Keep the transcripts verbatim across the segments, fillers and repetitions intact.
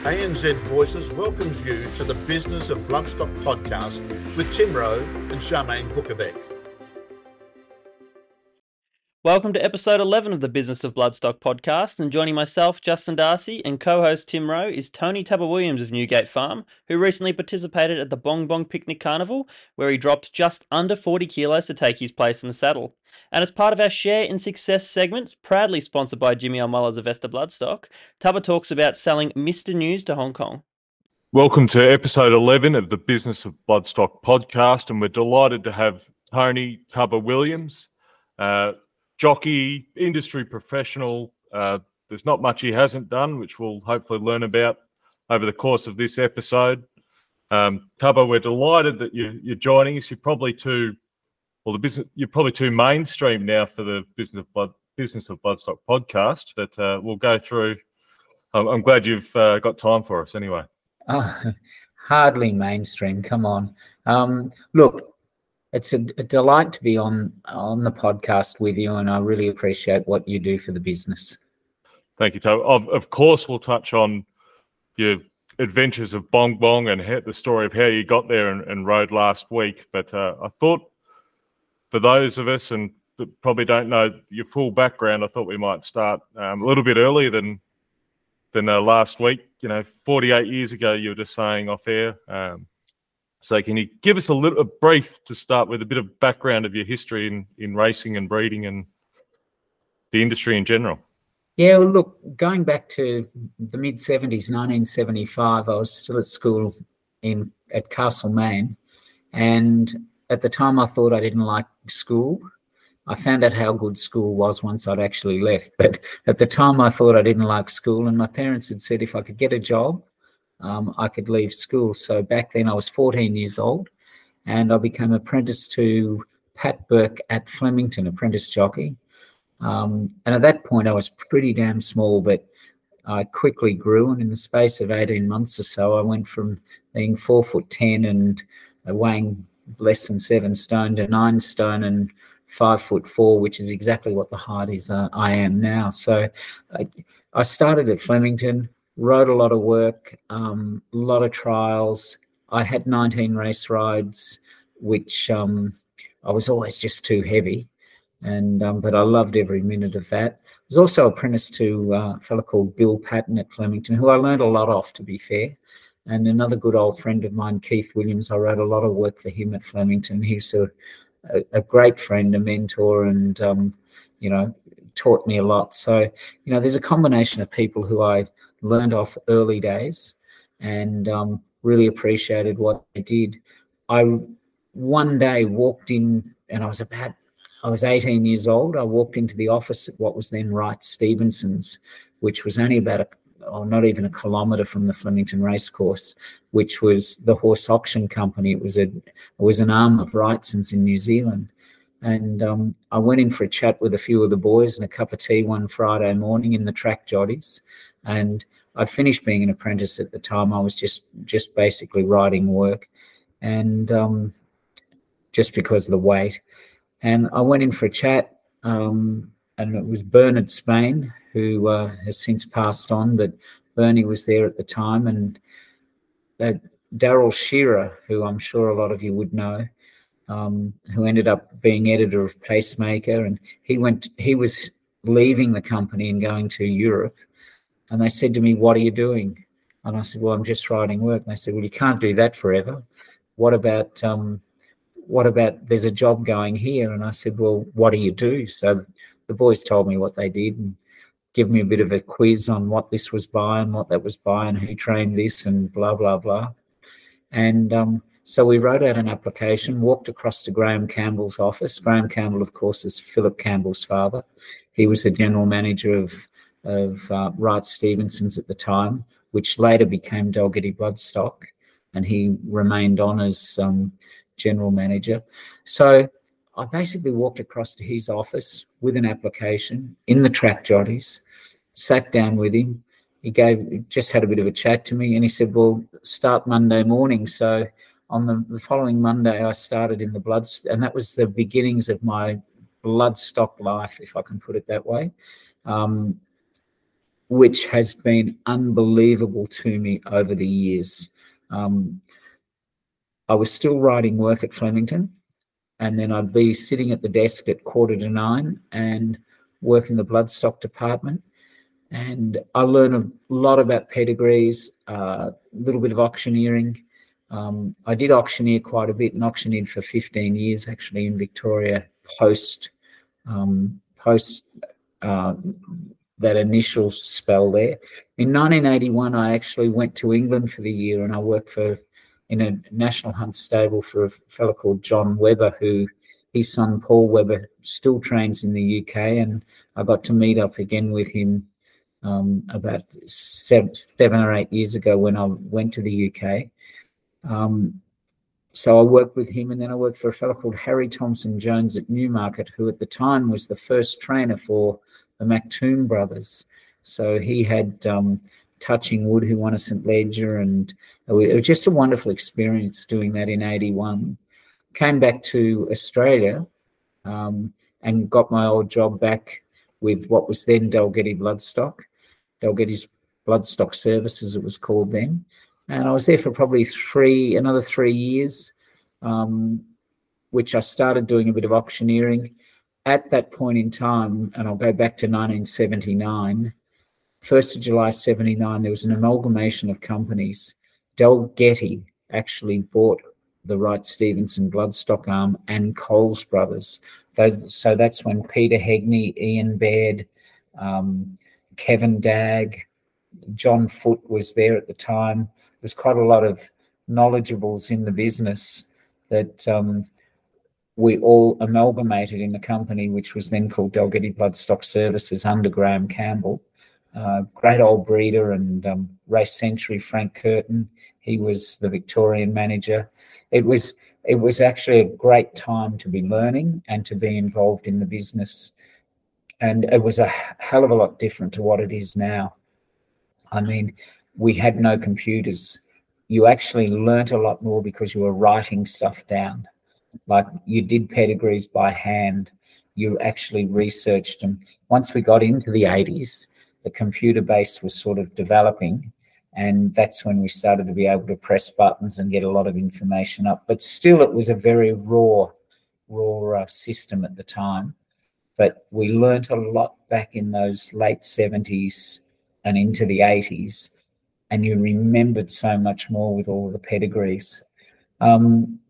A N Z Voices welcomes you to the Business of Bloodstock podcast with Tim Rowe and Charmaine Bukovic. Welcome to episode eleven of the Business of Bloodstock podcast, and joining myself, Justin Darcy, and co-host Tim Rowe is Tony Tapper-Williams of Newgate Farm, who recently participated at the Bong Bong Picnic Carnival, where he dropped just under forty kilos to take his place in the saddle. And as part of our Share in Success segments, proudly sponsored by Jimmy Almullah's Avesta Bloodstock, Tapper talks about selling Mister News to Hong Kong. Welcome to episode eleven of the Business of Bloodstock podcast, and we're delighted to have Tony Tapper-Williams, uh, jockey, industry professional. Uh, there's not much he hasn't done, which we'll hopefully learn about over the course of this episode. Um, Tubbo, we're delighted that you, you're joining us. You're probably too, well, the business, you're probably too mainstream now for the Business of Blood, Business of Bloodstock podcast, but uh, we'll go through. I'm, I'm glad you've uh, got time for us anyway. Oh, hardly mainstream. Come on. Um, look, it's a, a delight to be on on the podcast with you, and I really appreciate what you do for the business. Thank you, Tubbo. Of, of course, we'll touch on your adventures of Bong Bong and how, the story of how you got there and, and rode last week. But uh, I thought for those of us and that probably don't know your full background, I thought we might start um, a little bit earlier than than uh, last week. You know, forty-eight years ago, you were just saying off air. Um, so can you give us a little a brief to start with, a bit of background of your history in, in racing and breeding and the industry in general? Yeah, well, look, going back to the mid-seventies, nineteen seventy-five, I was still at school in at Castlemaine, and at the time I thought I didn't like school. I found out how good school was once I'd actually left, but at the time I thought I didn't like school, and my parents had said if I could get a job, um, I could leave school. So back then I was fourteen years old, and I became apprentice to Pat Burke at Flemington, apprentice jockey. Um, and at that point I was pretty damn small, but I quickly grew, and in the space of eighteen months or so, I went from being four foot ten and weighing less than seven stone to nine stone and five foot four, which is exactly what the height is uh, I am now. So I, I started at Flemington, rode a lot of work, um, a lot of trials. I had nineteen race rides, which um, I was always just too heavy. And um, but I loved every minute of that. I was also apprenticed to uh, a fellow called Bill Patton at Flemington, who I learned a lot off, to be fair. And another good old friend of mine, Keith Williams, I wrote a lot of work for him at Flemington. He's a, a, a great friend, a mentor, and, um, you know, taught me a lot. So, you know, there's a combination of people who I learned off early days and um, really appreciated what they did. I one day walked in, and I was about I was eighteen years old. I walked into the office at what was then Wright Stevenson's, which was only about a, or not even a kilometre from the Flemington Racecourse, which was the horse auction company. It was a it was an arm of Wrightson's in New Zealand. And um, I went in for a chat with a few of the boys and a cup of tea one Friday morning in the track joddies. And I'd finished being an apprentice at the time. I was just just basically riding work, and um, just because of the weight. And I went in for a chat, um, and it was Bernard Spain, who uh, has since passed on, but Bernie was there at the time, and uh, Daryl Shearer, who I'm sure a lot of you would know, um, who ended up being editor of Pacemaker, and he went. He was leaving the company and going to Europe, and they said to me, "What are you doing?" And I said, "Well, I'm just riding work." And they said, "Well, you can't do that forever. What about um, what about there's a job going here?" And I said, "Well, what do you do?" So the boys told me what they did and give me a bit of a quiz on what this was by and what that was by and who trained this and blah, blah, blah. And um, so we wrote out an application, walked across to Graham Campbell's office. Graham Campbell, of course, is Philip Campbell's father. He was the general manager of, of uh, Wright Stevenson's at the time, which later became Dalgety Bloodstock, and he remained on as um, general manager. So I basically walked across to his office with an application in the track joddies, sat down with him. He gave just had a bit of a chat to me, and he said, "Well, start Monday morning." So on the, the following Monday, I started in the blood, and that was the beginnings of my bloodstock life, if I can put it that way. Um, which has been unbelievable to me over the years. Um, I was still writing work at Flemington, and then I'd be sitting at the desk at quarter to nine and working the bloodstock department. And I learned a lot about pedigrees, a uh, little bit of auctioneering. Um, I did auctioneer quite a bit and auctioneered for fifteen years actually in Victoria post, um, post uh, that initial spell there. In nineteen eighty-one, I actually went to England for the year, and I worked for in a national hunt stable for a fellow called John Webber, who his son Paul Webber still trains in the U K, and I got to meet up again with him um, about seven, seven or eight years ago when I went to the U K. Um, so I worked with him, and then I worked for a fellow called Harry Thompson Jones at Newmarket, who at the time was the first trainer for the Mactoom brothers. So he had um, Touching Wood, who won a Saint Ledger, and it was just a wonderful experience doing that in eighty-one. Came back to Australia um, and got my old job back with what was then Dalgety Bloodstock, Dalgety's Bloodstock Services it was called then. And I was there for probably three, another three years, um, which I started doing a bit of auctioneering. At that point in time, and I'll go back to nineteen seventy-nine, first of July seventy-nine, there was an amalgamation of companies. Dalgety actually bought the Wright Stevenson Bloodstock arm and Coles Brothers. Those, so that's when Peter Hegney, Ian Baird, um, Kevin Dagg, John Foote was there at the time. There's quite a lot of knowledgeables in the business that um, we all amalgamated in the company, which was then called Dalgety Bloodstock Services under Graham Campbell. Uh, great old breeder and um, race century Frank Curtin. He was the Victorian manager. It was it was actually a great time to be learning and to be involved in the business. And it was a hell of a lot different to what it is now. I mean, we had no computers. You actually learnt a lot more because you were writing stuff down. Like you did pedigrees by hand. You actually researched them. Once we got into the eighties, the computer base was sort of developing, and that's when we started to be able to press buttons and get a lot of information up. But still, it was a very raw, raw uh, system at the time. But we learnt a lot back in those late seventies and into the eighties, and you remembered so much more with all the pedigrees. Um,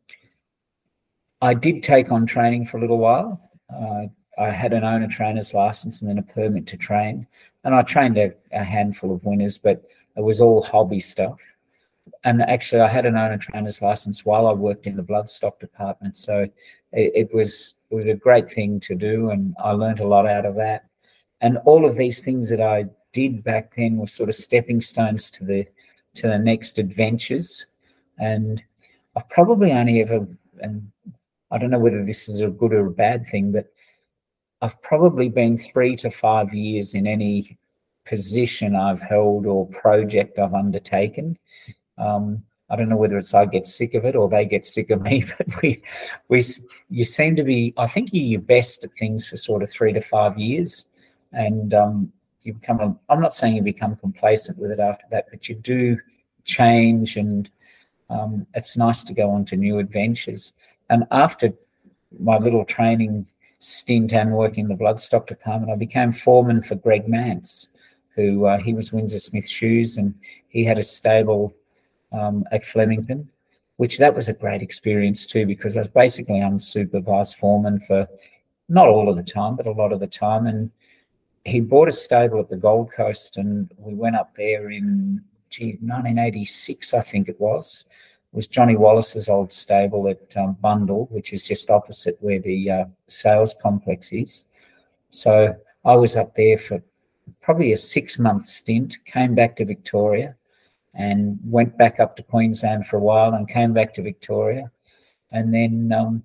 I did take on training for a little while. Uh, I had an owner trainer's license and then a permit to train. And I trained a, a handful of winners, but it was all hobby stuff. And actually, I had an owner trainer's license while I worked in the bloodstock department. So it, it was it was a great thing to do, and I learned a lot out of that. And all of these things that I did back then were sort of stepping stones to the to the next adventures. And I've probably only ever, and I don't know whether this is a good or a bad thing, but I've probably been three to five years in any position I've held or project I've undertaken. Um, I don't know whether it's I get sick of it or they get sick of me, but we, we, you seem to be, I think you're your best at things for sort of three to five years. And um, you become, a, I'm not saying you become complacent with it after that, but you do change, and um, it's nice to go on to new adventures. And after my little training stint and working in the bloodstock department, I became foreman for Greg Mance, who uh, he was Windsor Smith Shoes, and he had a stable um, at Flemington, which that was a great experience too, because I was basically unsupervised foreman for not all of the time, but a lot of the time. And he bought a stable at the Gold Coast, and we went up there in gee, nineteen eighty-six, I think it was. It was Johnny Wallace's old stable at um, Bundall, which is just opposite where the uh, sales complex is. So I was up there for probably a six-month stint, came back to Victoria and went back up to Queensland for a while and came back to Victoria. And then um,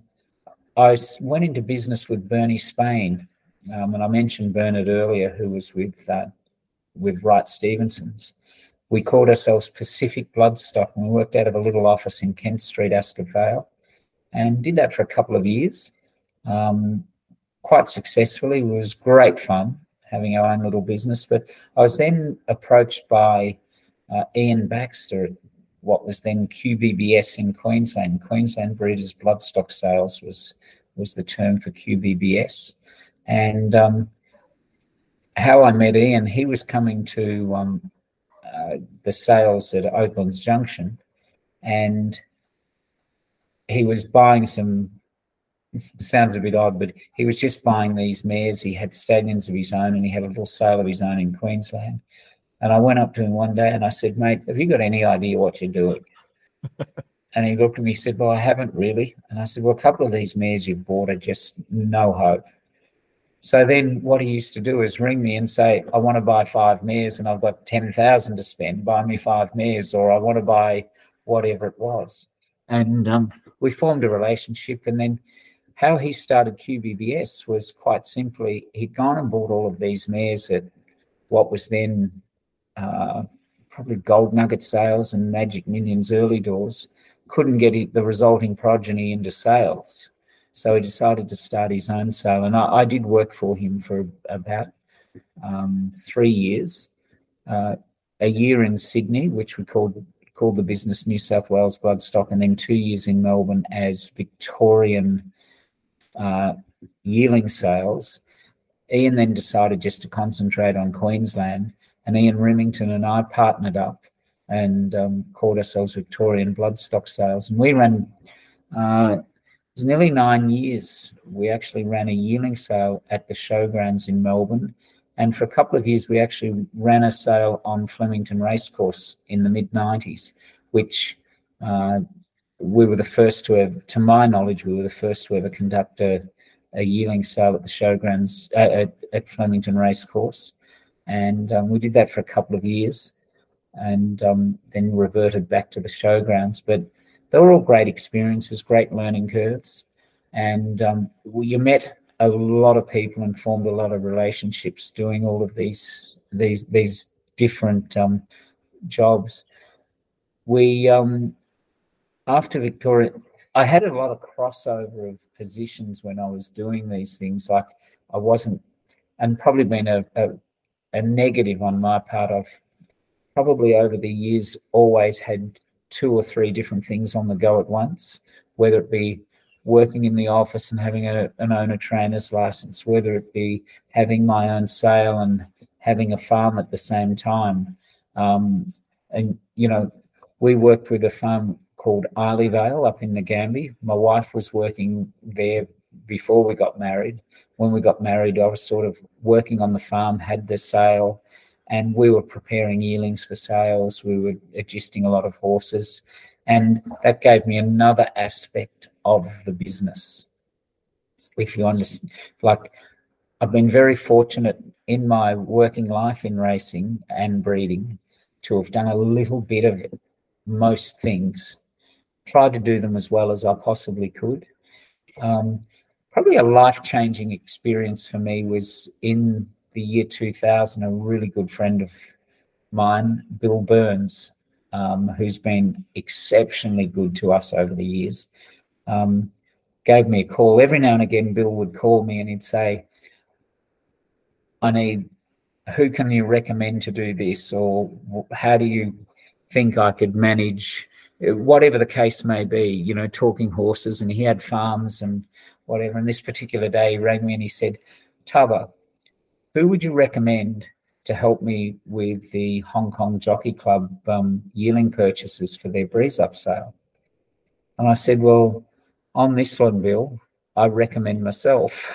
I went into business with Bernie Spain. Um, and I mentioned Bernard earlier, who was with, uh, with Wright Stevenson's. We called ourselves Pacific Bloodstock, and we worked out of a little office in Kent Street, Ascot Vale, and did that for a couple of years, um, quite successfully. It was great fun. having our own little business. But I was then approached by uh, Ian Baxter, what was then Q B B S in Queensland. Queensland Breeders Bloodstock Sales was was the term for Q B B S. And um, how I met Ian, he was coming to um, uh, the sales at Oaklands Junction, and he was buying some, sounds a bit odd, but he was just buying these mares. He had stallions of his own, and he had a little sale of his own in Queensland. And I went up to him one day and I said, mate, have you got any idea what you're doing? And he looked at me and said, well, I haven't really. And I said, well, a couple of these mares you've bought are just no hope. So then what he used to do is ring me and say, I want to buy five mares and I've got ten thousand to spend. Buy me five mares, or I want to buy whatever it was. And um, we formed a relationship. And then how he started Q B B S was quite simply, he'd gone and bought all of these mares at what was then uh, probably Gold Nugget Sales and Magic Millions early doors, couldn't get it, the resulting progeny into sales. So he decided to start his own sale. And I, I did work for him for about um, three years, uh, a year in Sydney, which we called, called the business New South Wales Bloodstock, and then two years in Melbourne as Victorian uh, yearling sales. Ian then decided just to concentrate on Queensland, and Ian Remington and I partnered up and um, called ourselves Victorian Bloodstock Sales. And we ran, uh, it was nearly nine years. We actually ran a yearling sale at the showgrounds in Melbourne. And for a couple of years, we actually ran a sale on Flemington Racecourse in the mid nineties, which uh, we were the first to have, to my knowledge, we were the first to ever conduct a, a yearling sale at the showgrounds uh, at, at Flemington Racecourse. And um, we did that for a couple of years, and um, then reverted back to the showgrounds. But they were all great experiences, great learning curves. And um, you met a lot of people and formed a lot of relationships doing all of these these these different um, jobs. We, um, after Victoria, I had a lot of crossover of positions when I was doing these things. Like I wasn't, and probably been a, a, a negative on my part. I've probably over the years always had two or three different things on the go at once, whether it be working in the office and having a, an owner trainer's license, whether it be having my own sale and having a farm at the same time. Um, and, you know, we worked with a farm called Isleyvale up in Nagambie. My wife was working there before we got married. When we got married, I was sort of working on the farm, had the sale, and we were preparing yearlings for sales. We were adjusting a lot of horses, and that gave me another aspect of the business. If you understand, like I've been very fortunate in my working life in racing and breeding to have done a little bit of most things, tried to do them as well as I possibly could. Um, probably a life-changing experience for me was in the year two thousand, a really good friend of mine, Bill Burns, um, who's been exceptionally good to us over the years, um, gave me a call. Every now and again, Bill would call me and he'd say, I need, who can you recommend to do this? Or how do you think I could manage, whatever the case may be, you know, talking horses. And he had farms and whatever. And this particular day he rang me and he said, Tubba, who would you recommend to help me with the Hong Kong Jockey Club um, yearling purchases for their breeze up sale? And I said, well, on this one, Bill, I recommend myself.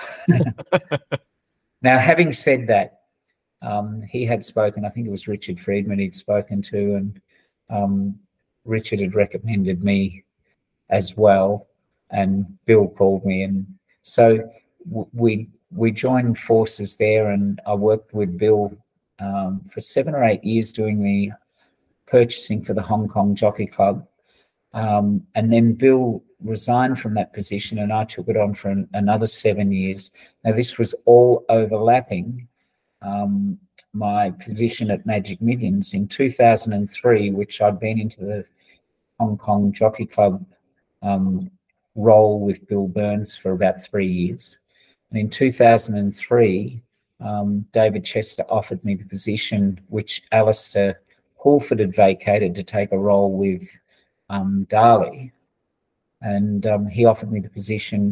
Now, having said that, um, he had spoken, I think it was Richard Friedman he'd spoken to, and um, Richard had recommended me as well, and Bill called me. And so w- we we joined forces there, and I worked with Bill um, for seven or eight years doing the purchasing for the Hong Kong Jockey Club. Um, and then Bill resigned from that position and I took it on for an, another seven years. Now, this was all overlapping um, my position at Magic Millions in two thousand three, which I'd been into the Hong Kong Jockey Club um, role with Bill Burns for about three years. And in two thousand three, um, David Chester offered me the position which Alistair Hawford had vacated to take a role with um, Darley. And um, he offered me the position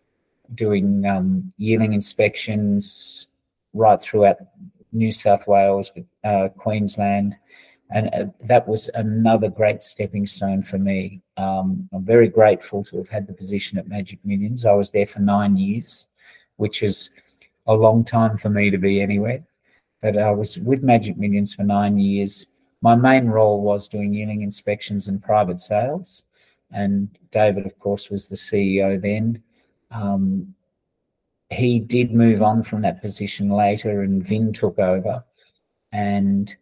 doing um, yearling inspections right throughout New South Wales, uh, Queensland. And uh, that was another great stepping stone for me. Um, I'm very grateful to have had the position at Magic Millions. I was there for nine years, which is a long time for me to be anywhere. But I was with Magic Millions for nine years. My main role was doing yearling inspections and private sales. And David, of course, was the C E O then. Um, he did move on from that position later, and Vin took over. And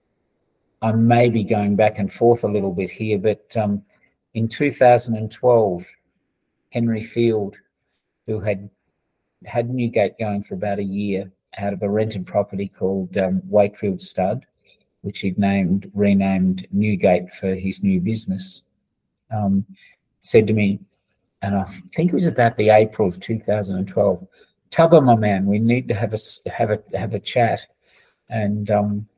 I may be going back and forth a little bit here, but um, in two thousand twelve, Henry Field, who had had Newgate going for about a year out of a rented property called um, Wakefield Stud, which he'd named, renamed Newgate for his new business, um, said to me, and I think it was about the April of two thousand twelve, Tubber, my man, we need to have a have a have a chat. And um,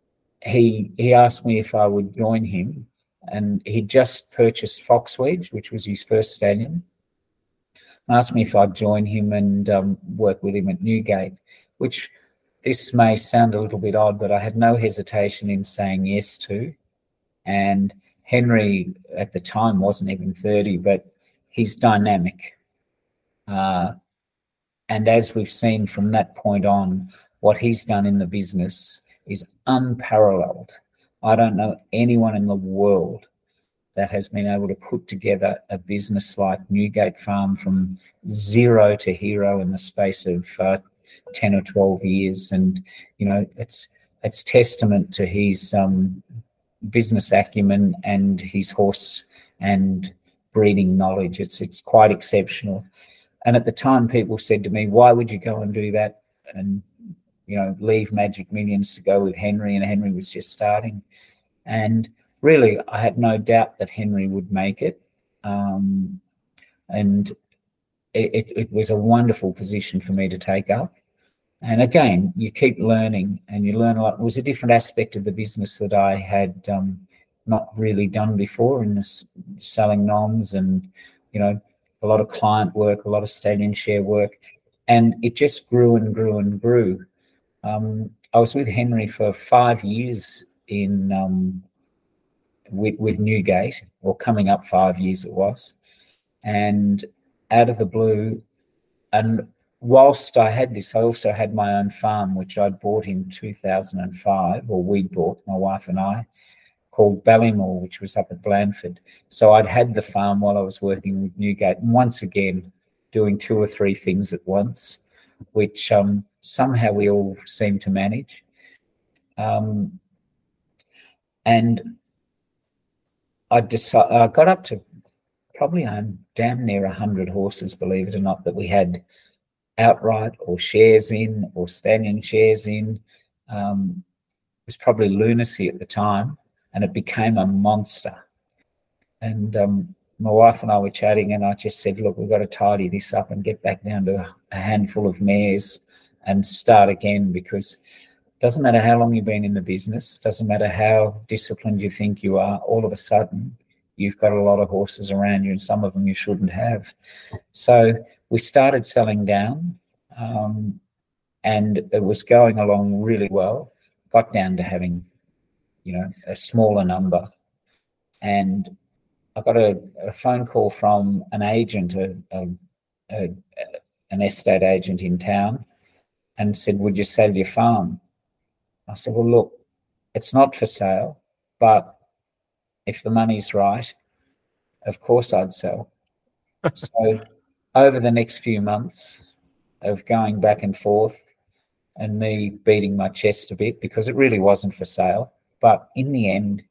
he he asked me if I would join him, and he just purchased Fox Wedge, which was his first stallion. Asked me if I'd join him and um, work with him at Newgate, which this may sound a little bit odd, but I had no hesitation in saying yes to. And Henry at the time wasn't even thirty, but he's dynamic. Uh, and as we've seen from that point on, what he's done in the business is unparalleled. I don't know anyone in the world that has been able to put together a business like Newgate Farm from zero to hero in the space of uh, ten or twelve years. And, you know, it's it's testament to his um, business acumen and his horse and breeding knowledge. It's it's quite exceptional. And at the time, people said to me, why would you go and do that and, you know, leave Magic Millions to go with Henry? And Henry was just starting. And really, I had no doubt that Henry would make it. Um, and it, it, it was a wonderful position for me to take up. And again, you keep learning and you learn a lot. It was a different aspect of the business that I had um, not really done before in this selling noms and, you know, a lot of client work, a lot of stallion share work. And it just grew and grew and grew. Um, I was with Henry for five years in um, with, with Newgate, or coming up five years it was. And out of the blue, and whilst I had this, I also had my own farm, which I'd bought in two thousand five, or we bought, my wife and I, called Ballymore, which was up at Blandford. So I'd had the farm while I was working with Newgate, and once again, doing two or three things at once, which um, somehow we all seem to manage. Um, and I decided, I got up to probably um, damn near one hundred horses, believe it or not, that we had outright or shares in or stallion shares in. Um, it was probably lunacy at the time, and it became a monster. And um, my wife and I were chatting, and I just said, look, we've got to tidy this up and get back down to a handful of mares and start again, because it doesn't matter how long you've been in the business, doesn't matter how disciplined you think you are, all of a sudden you've got a lot of horses around you, and some of them you shouldn't have. So we started selling down, um, and it was going along really well. Got down to having, you know, a smaller number. And I got a, a phone call from an agent, a, a, a, an estate agent in town, and said, would you sell your farm? I said, well, look, it's not for sale, but if the money's right, of course I'd sell. So over the next few months of going back and forth and me beating my chest a bit, because it really wasn't for sale, but in the end,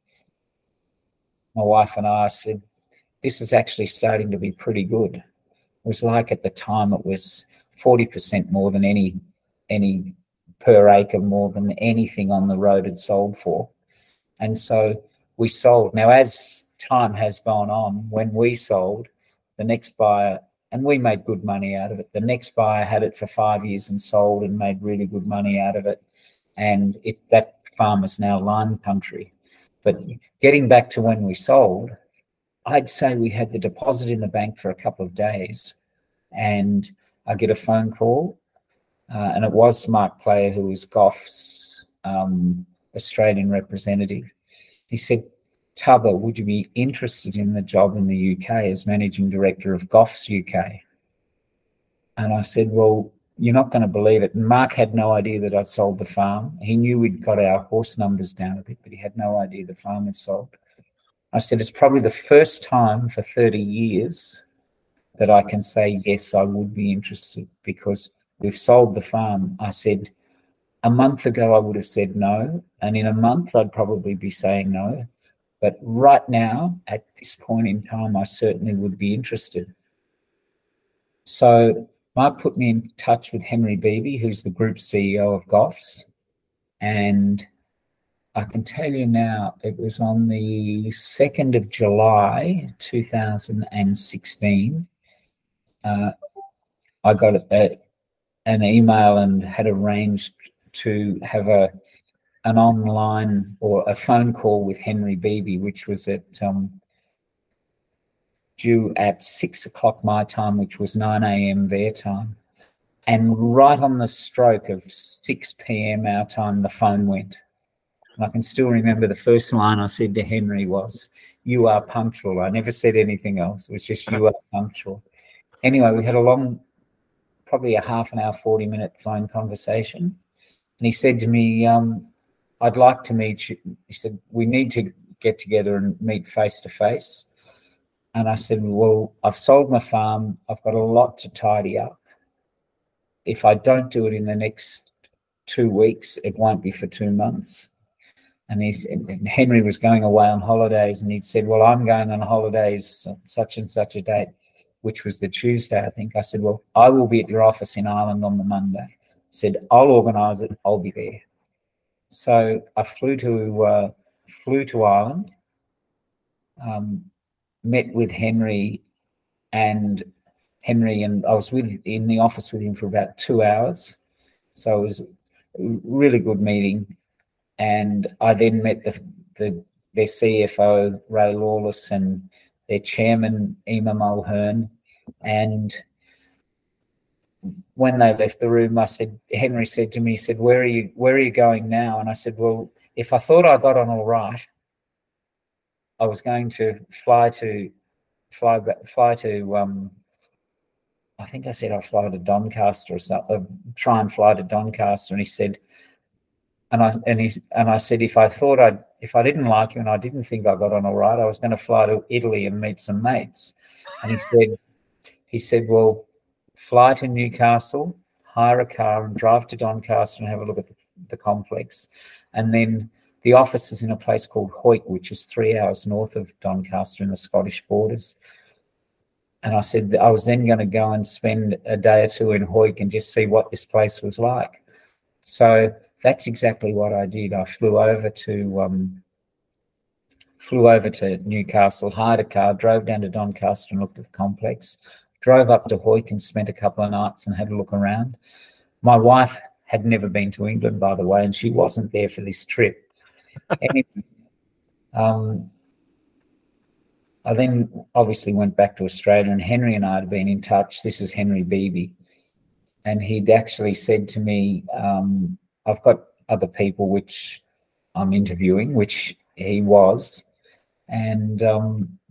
my wife and I said, this is actually starting to be pretty good. It was like at the time it was forty percent more than any, any per acre, more than anything on the road had sold for. And so we sold. Now, as time has gone on, when we sold, the next buyer and we made good money out of it. The next buyer had it for five years and sold and made really good money out of it. And it, that farm is now lime country. But getting back to when we sold, I'd say we had the deposit in the bank for a couple of days, and I get a phone call, uh, and it was Mark Player, who was Goff's um, Australian representative. He said, Tubber, would you be interested in the job in the U K as managing director of Goff's U K? And I said, well, you're not going to believe it. And Mark had no idea that I'd sold the farm. He knew we'd got our horse numbers down a bit, but he had no idea the farm had sold. I said, it's probably the first time for thirty years that I can say, yes, I would be interested, because we've sold the farm. I said, a month ago, I would have said no. And in a month, I'd probably be saying no. But right now, at this point in time, I certainly would be interested. So Mark put me in touch with Henry Beebe, who's the group C E O of Goff's. And I can tell you now, it was on the second of July, two thousand sixteen. Uh, I got a, an email and had arranged to have a an online or a phone call with Henry Beebe, which was at um, due at six o'clock my time, which was nine a.m. their time. And right on the stroke of six p.m. our time, the phone went. And I can still remember the first line I said to Henry was, "You are punctual." I never said anything else. It was just, "You are punctual." Anyway, we had a long, probably a half an hour, forty minute phone conversation. And he said to me, um, I'd like to meet you. He said, we need to get together and meet face to face. And I said, well, I've sold my farm. I've got a lot to tidy up. If I don't do it in the next two weeks, it won't be for two months. And, he said, and Henry was going away on holidays, and he'd said, well, I'm going on holidays such and such a date, which was the Tuesday, I think. I said, well, I will be at your office in Ireland on the Monday. I said, I'll organise it. I'll be there. So I flew to uh, flew to Ireland, um, met with Henry, and Henry and I was with in the office with him for about two hours. So it was a really good meeting. And I then met the, the their C F O, Ray Lawless, and their chairman, Emma Mulhern. And when they left the room, I said, Henry said to me, he said, where are you, where are you going now? And I said, well, if I thought I got on all right, I was going to fly to, fly back, fly to, um, I think I said I'll fly to Doncaster or something, try and fly to Doncaster. And he said, and I, and he, and I said, if I thought I'd, if I didn't like you and I didn't think I got on all right, I was going to fly to Italy and meet some mates. And he said, he said, well, fly to Newcastle, hire a car and drive to Doncaster and have a look at the, the complex. And then the office is in a place called Hoyt, which is three hours north of Doncaster in the Scottish borders. And I said, I was then going to go and spend a day or two in Hoyt and just see what this place was like. So that's exactly what I did. I flew over to um, flew over to Newcastle, hired a car, drove down to Doncaster and looked at the complex, drove up to Hoyt and spent a couple of nights and had a look around. My wife had never been to England, by the way, and she wasn't there for this trip. Anyway, um, I then obviously went back to Australia, and Henry and I had been in touch. This is Henry Beebe. And he'd actually said to me, um, I've got other people which I'm interviewing, which he was. And um,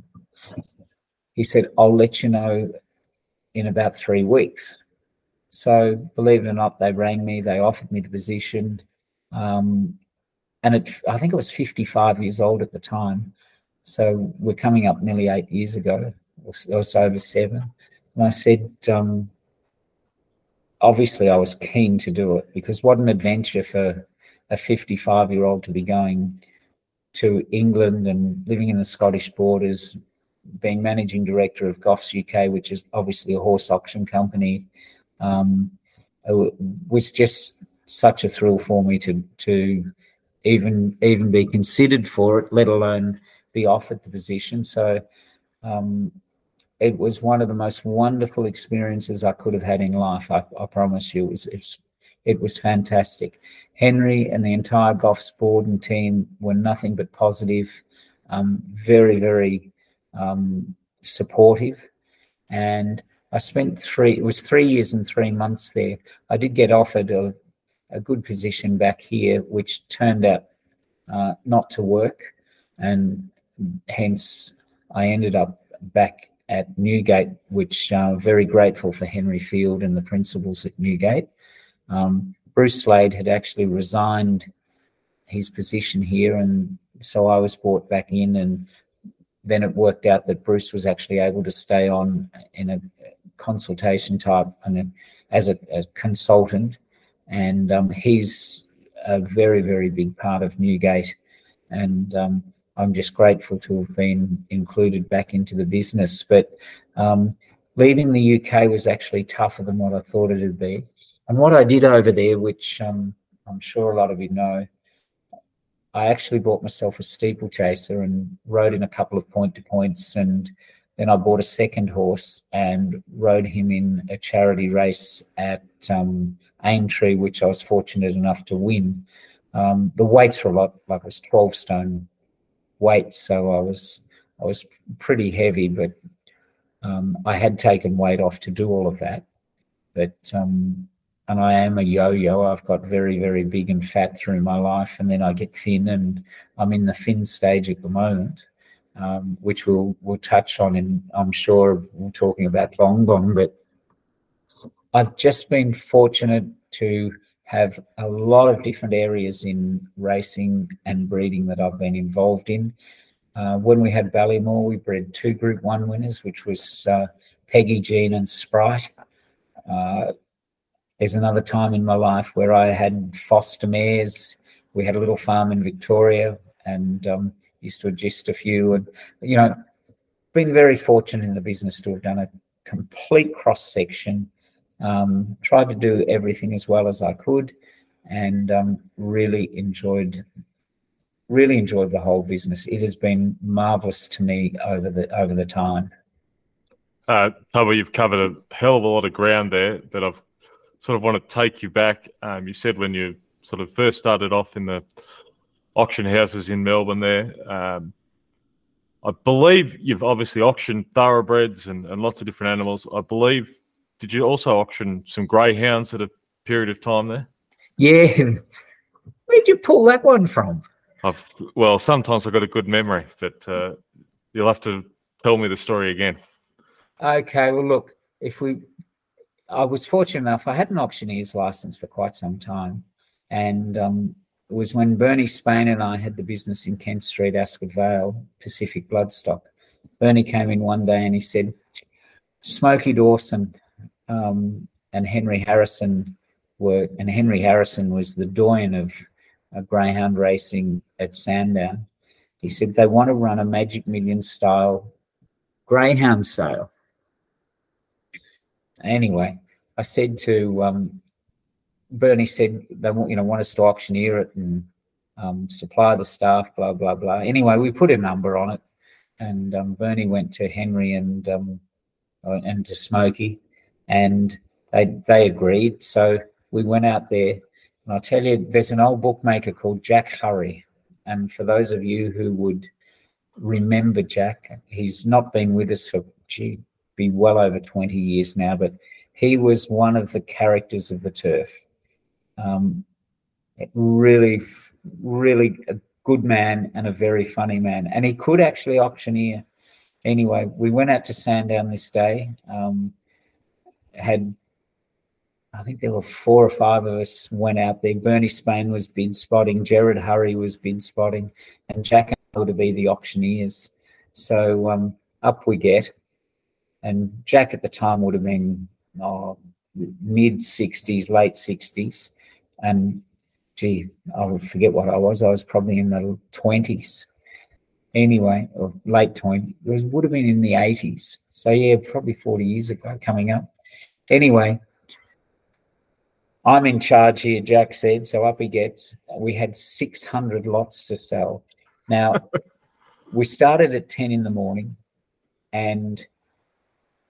he said, I'll let you know in about three weeks. So believe it or not, they rang me, they offered me the position. Um, and it, I think it was fifty-five years old at the time. So we're coming up nearly eight years ago, or, or so over seven. And I said, um, obviously I was keen to do it, because what an adventure for a fifty-five-year-old to be going to England and living in the Scottish borders, being managing director of Goff's U K, which is obviously a horse auction company. Um, it was just such a thrill for me to to even even be considered for it, let alone be offered the position. So um, it was one of the most wonderful experiences I could have had in life. I, I promise you, it was, it was it was fantastic. Henry and the entire Goffs board and team were nothing but positive, um, very, very um, supportive. And I spent three, it was three years and three months there. I did get offered a, a good position back here, which turned out uh, not to work. And hence I ended up back at Newgate, which I'm uh, very grateful for Henry Field and the principals at Newgate. Um, Bruce Slade had actually resigned his position here, and so I was brought back in, and then it worked out that Bruce was actually able to stay on in a consultation type and as a, a consultant, and um, he's a very, very big part of Newgate, and um, I'm just grateful to have been included back into the business. But um, leaving the U K was actually tougher than what I thought it would be. And what I did over there, which um, I'm sure a lot of you know, I actually bought myself a steeplechaser and rode in a couple of point-to-points, and then I bought a second horse and rode him in a charity race at um, Aintree, which I was fortunate enough to win. Um, the weights were a lot, like it was twelve stone weights, so I was I was pretty heavy, but um, I had taken weight off to do all of that. But um, and I am a yo-yo. I've got very, very big and fat through my life, and then I get thin, and I'm in the thin stage at the moment, um, which we'll we'll touch on, and I'm sure we're talking about Long Bong. But I've just been fortunate to have a lot of different areas in racing and breeding that I've been involved in. Uh, when we had Ballymore, we bred two Group One winners, which was uh, Peggy, Jean, and Sprite. Uh, There's another time in my life where I had foster mares. We had a little farm in Victoria and um, used to adjust a few. And, you know, been very fortunate in the business to have done a complete cross-section, um, tried to do everything as well as I could, and um, really enjoyed really enjoyed the whole business. It has been marvellous to me over the over the time. Uh, Tubba, you've covered a hell of a lot of ground there, but I've sort of want to take you back. Um, you said when you sort of first started off in the auction houses in Melbourne there, um, I believe you've obviously auctioned thoroughbreds and, and lots of different animals. I believe, did you also auction some greyhounds at a period of time there? Yeah. Where'd you pull that one from? I've, well, sometimes I've got a good memory, but uh, you'll have to tell me the story again. Okay, well, look, if we... I was fortunate enough, I had an auctioneer's license for quite some time. And um, it was when Bernie Spain and I had the business in Kent Street, Ascot Vale, Pacific Bloodstock. Bernie came in one day and he said, Smokey Dawson um, and Henry Harrison were, and Henry Harrison was the doyen of uh, greyhound racing at Sandown. He said, they want to run a Magic Million style greyhound sale. Anyway, I said to um, Bernie said they want you know want us to auctioneer it and um, supply the staff, blah blah blah. Anyway, we put a number on it, and um, Bernie went to Henry and um, uh, and to Smokey, and they they agreed. So we went out there, and I tell you, there's an old bookmaker called Jack Hurry, and for those of you who would remember Jack, he's not been with us for gee. be well over twenty years now, but he was one of the characters of the turf. Um, really, really a good man and a very funny man. And he could actually auctioneer. Anyway, we went out to Sandown this day, um, had, I think there were four or five of us went out there. Bernie Spain was bid spotting, Gerard Hurry was bid spotting, and Jack and I were to be the auctioneers. So um, up we get. And Jack at the time would have been oh, mid-sixties, late sixties. And, gee, I forget what I was. I was probably in the twenties. Anyway, or late twenties. It was, would have been in the eighties. So, yeah, probably forty years ago coming up. Anyway, I'm in charge here, Jack said. So up he gets. We had six hundred lots to sell. Now, we started at ten in the morning, and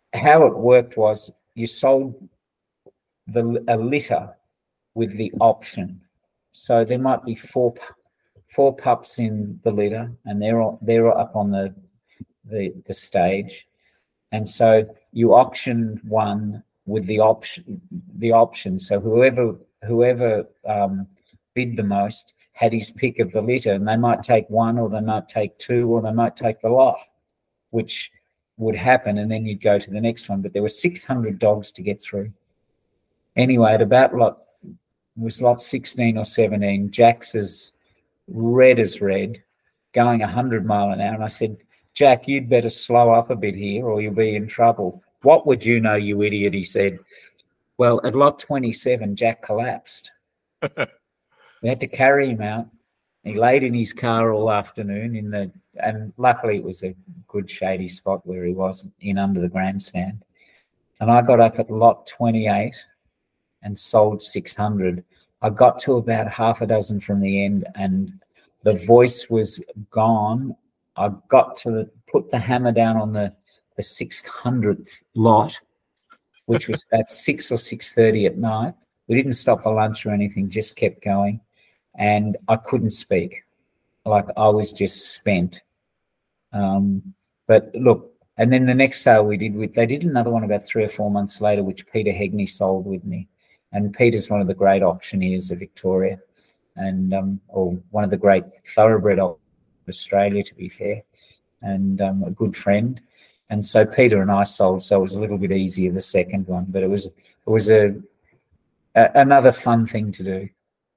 how it worked was you sold the a litter with the option. So there might be four four pups in the litter, and they're all, they're up on the, the the stage, and so you auction one with the option the option. So whoever whoever um, bid the most had his pick of the litter, and they might take one, or they might take two, or they might take the lot, which would happen, and then you'd go to the next one. But there were six hundred dogs to get through. Anyway, at about lot it was lot sixteen or seventeen, Jack's as red as red, going a hundred mile an hour, and I said, "Jack, you'd better slow up a bit here, or you'll be in trouble." "What would you know, you idiot?" he said. Well, at lot twenty-seven, Jack collapsed. We had to carry him out. He laid in his car all afternoon in the, and luckily it was a good shady spot where he was in under the grandstand. And I got up at lot twenty-eight and sold six hundred. I got to about half a dozen from the end, and the voice was gone. I got to the, put the hammer down on the, the six hundredth lot, which was about six or six thirty at night. We didn't stop for lunch or anything, just kept going. And I couldn't speak. Like, I was just spent. Um, but look, and then the next sale we did with, they did another one about three or four months later, which Peter Hegney sold with me. And Peter's one of the great auctioneers of Victoria, and um, or one of the great thoroughbred of Australia, to be fair, and um, a good friend. And so Peter and I sold, so it was a little bit easier the second one, but it was it was a, a another fun thing to do.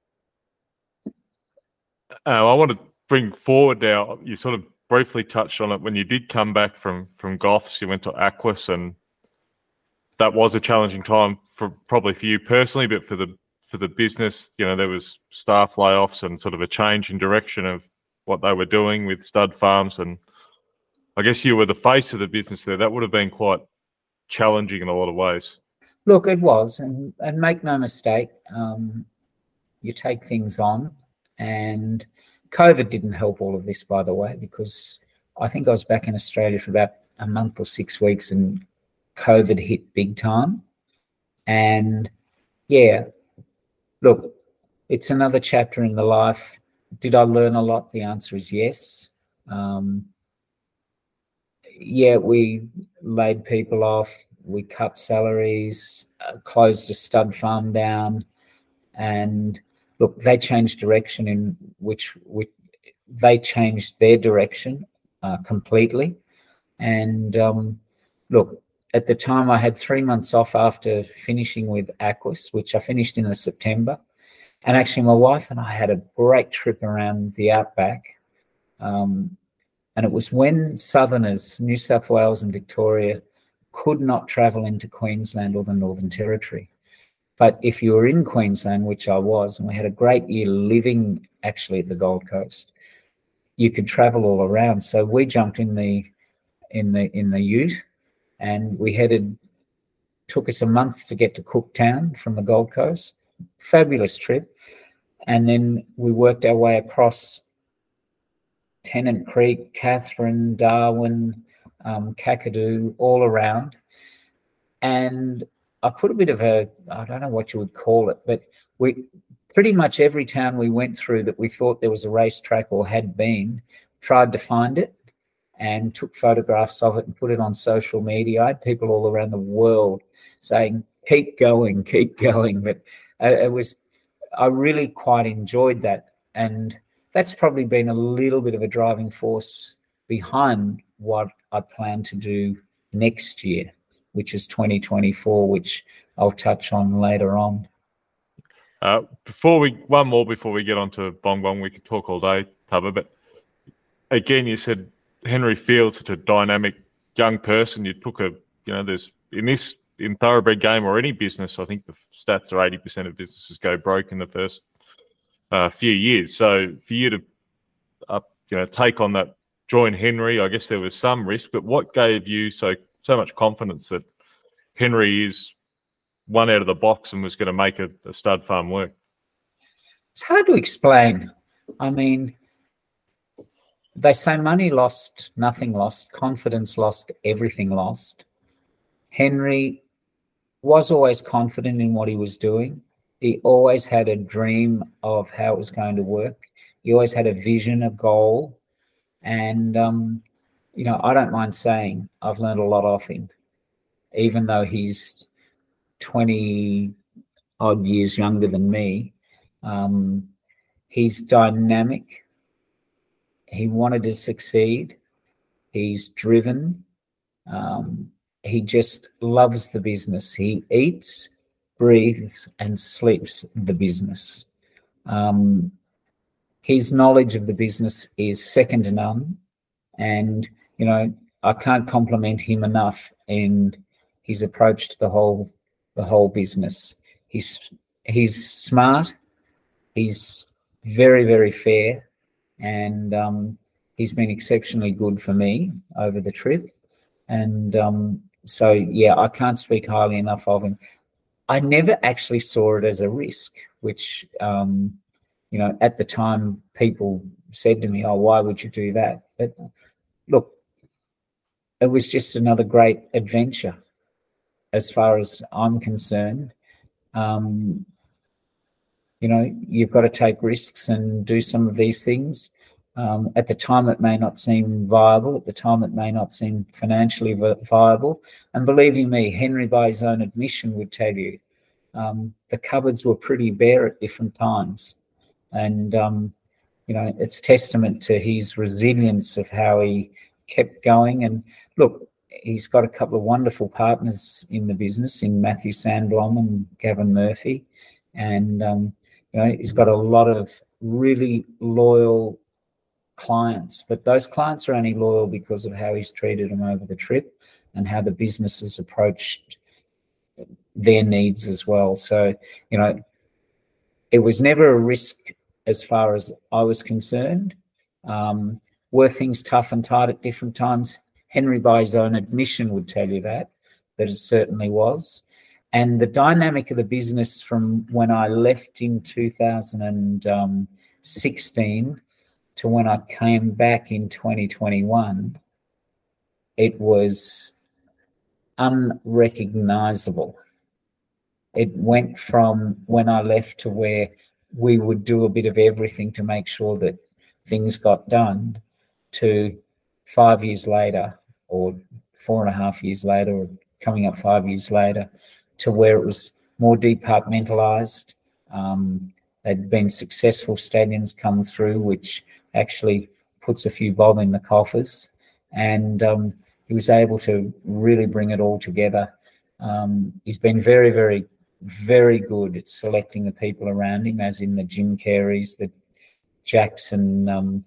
Uh, I want to bring forward now, you sort of briefly touched on it when you did come back from from Goffs, you went to Aquis, and that was a challenging time for probably for you personally, but for the for the business. You know, there was staff layoffs and sort of a change in direction of what they were doing with stud farms, and I guess you were the face of the business there. That would have been quite challenging in a lot of ways. Look, it was, and, and make no mistake, um, you take things on, and COVID didn't help all of this, by the way, because I think I was back in Australia for about a month or six weeks and COVID hit big time. And yeah, look, it's another chapter in the life. Did I learn a lot? The answer is yes. Um, yeah, we laid people off, we cut salaries, uh, closed a stud farm down, and look, they changed direction in which, which they changed their direction uh, completely. And um, look, at the time I had three months off after finishing with Aquis, which I finished in the September. And actually my wife and I had a great trip around the outback. Um, and it was when Southerners, New South Wales and Victoria, could not travel into Queensland or the Northern Territory. But if you were in Queensland, which I was, and we had a great year living actually at the Gold Coast, you could travel all around. So we jumped in the in the in the ute, and we headed. Took us a month to get to Cooktown from the Gold Coast. Fabulous trip, and then we worked our way across Tennant Creek, Catherine, Darwin, um, Kakadu, all around, and I put a bit of a, I don't know what you would call it, but we pretty much every town we went through that we thought there was a racetrack or had been, tried to find it and took photographs of it and put it on social media. I had people all around the world saying, keep going, keep going. But it was, I really quite enjoyed that. And that's probably been a little bit of a driving force behind what I plan to do next year, which is twenty twenty-four, which I'll touch on later on. Uh, before we, one more before we get on to Bong Bong, we could talk all day, Tubba, but again, you said Henry Field, such a dynamic young person. You took a, you know, there's, in this, in thoroughbred game or any business, I think the stats are eighty percent of businesses go broke in the first uh, few years. So for you to, uh, you know, take on that, join Henry, I guess there was some risk, but what gave you so so much confidence that Henry is one out of the box and was going to make a, a stud farm work? It's hard to explain. I mean, they say money lost, nothing lost, confidence lost, everything lost. Henry was always confident in what he was doing. He always had a dream of how it was going to work. He always had a vision, a goal. And, um, you know, I don't mind saying I've learned a lot off him, even though he's twenty odd years younger than me. Um, he's dynamic. He wanted to succeed. He's driven. Um, he just loves the business. He eats, breathes, and sleeps the business. Um, his knowledge of the business is second to none. And, you know, I can't compliment him enough in his approach to the whole the whole business. He's he's smart. He's very, very fair. And um, he's been exceptionally good for me over the trip. And um, so, yeah, I can't speak highly enough of him. I never actually saw it as a risk, which, um, you know, at the time people said to me, oh, why would you do that? But look, it was just another great adventure as far as I'm concerned. Um, you know, you've got to take risks and do some of these things. Um, at the time, it may not seem viable. At the time, it may not seem financially viable. And believing me, Henry, by his own admission, would tell you um, the cupboards were pretty bare at different times. And, um, you know, it's testament to his resilience of how he kept going. And look, he's got a couple of wonderful partners in the business, in Matthew Sandblom and Gavin Murphy. And, um, you know, he's got a lot of really loyal clients, but those clients are only loyal because of how he's treated them over the trip and how the business has approached their needs as well. So, you know, it was never a risk as far as I was concerned. Um, were things tough and tight at different times? Henry, by his own admission, would tell you that, that it certainly was. And the dynamic of the business from when I left in two thousand sixteen to when I came back in twenty twenty-one, it was unrecognizable. It went from when I left to where we would do a bit of everything to make sure that things got done to five years later or four and a half years later or coming up five years later to where it was more departmentalized. Um, there'd been successful stallions come through, which actually puts a few bob in the coffers. And um, he was able to really bring it all together. Um, he's been very, very, very good at selecting the people around him, as in the Jim Careys, the Jackson, um,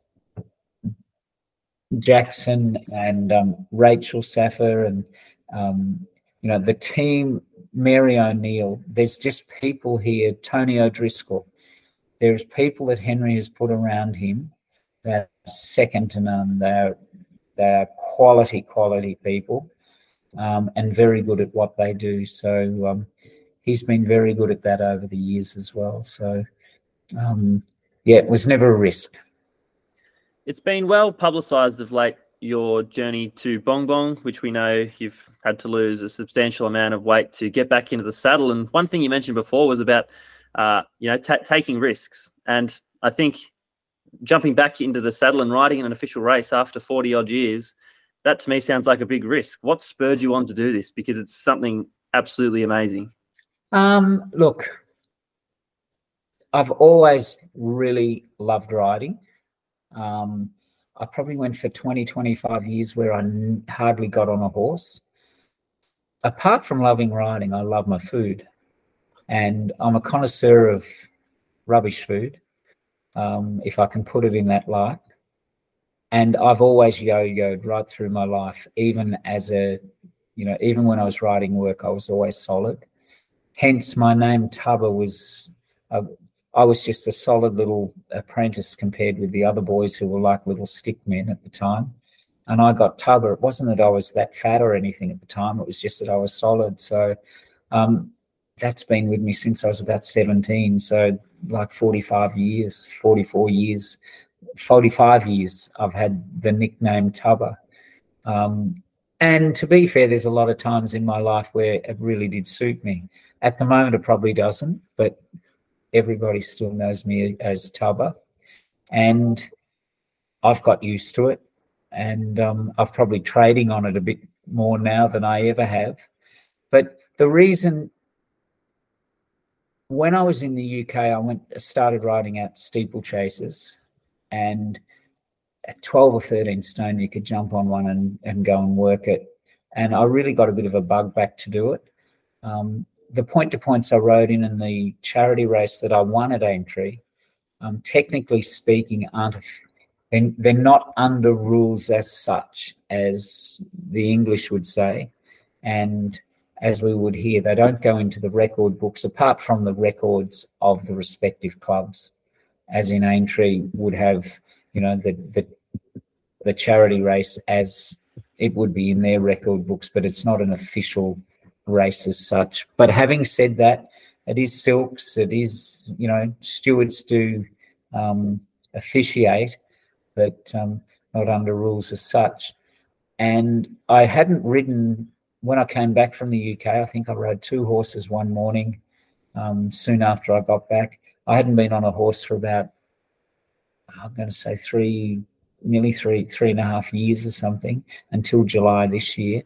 Jackson and um, Rachel Saffer and, um, you know, the team, Mary O'Neill. There's just people here, Tony O'Driscoll. There's people that Henry has put around him that are second to none. They're, they're quality, quality people um, and very good at what they do. So um, he's been very good at that over the years as well. So, um, yeah, it was never a risk. It's been well publicised of late, your journey to Bong Bong, which we know you've had to lose a substantial amount of weight to get back into the saddle. And one thing you mentioned before was about, uh, you know, t- taking risks. And I think jumping back into the saddle and riding in an official race after forty odd years, that to me sounds like a big risk. What spurred you on to do this? Because it's something absolutely amazing. Um, look, I've always really loved riding. Um, I probably went for twenty, twenty-five years where I n- hardly got on a horse. Apart from loving riding, I love my food. And I'm a connoisseur of rubbish food, um, if I can put it in that light. And I've always yo-yoed right through my life, even as a, you know, even when I was riding work, I was always solid. Hence my name Tubber was, uh, I was just a solid little apprentice compared with the other boys who were like little stick men at the time. And I got Tubber. It wasn't that I was that fat or anything at the time. It was just that I was solid. So um, that's been with me since I was about seventeen. So like forty-five years, forty-four years, forty-five years I've had the nickname Tubber. Um, And to be fair, there's a lot of times in my life where it really did suit me. At the moment, it probably doesn't, but everybody still knows me as Tubba. And I've got used to it. And um, I'm probably trading on it a bit more now than I ever have. But the reason, when I was in the U K, I went started riding out steeplechases, and at twelve or thirteen stone, you could jump on one and, and go and work it. And I really got a bit of a bug back to do it. Um, the point-to-points I rode in and the charity race that I won at Aintree, um, technically speaking, aren't a, they're, they're not under rules as such, as the English would say. And as we would hear, they don't go into the record books apart from the records of the respective clubs, as in Aintree would have, you know, the, the the charity race as it would be in their record books, but it's not an official race as such. But having said that, it is silks, it is, you know, stewards do um, officiate, but um, not under rules as such. And I hadn't ridden, when I came back from the U K, I think I rode two horses one morning um, soon after I got back. I hadn't been on a horse for about, I'm going to say three, nearly three, three and a half years or something, until July this year.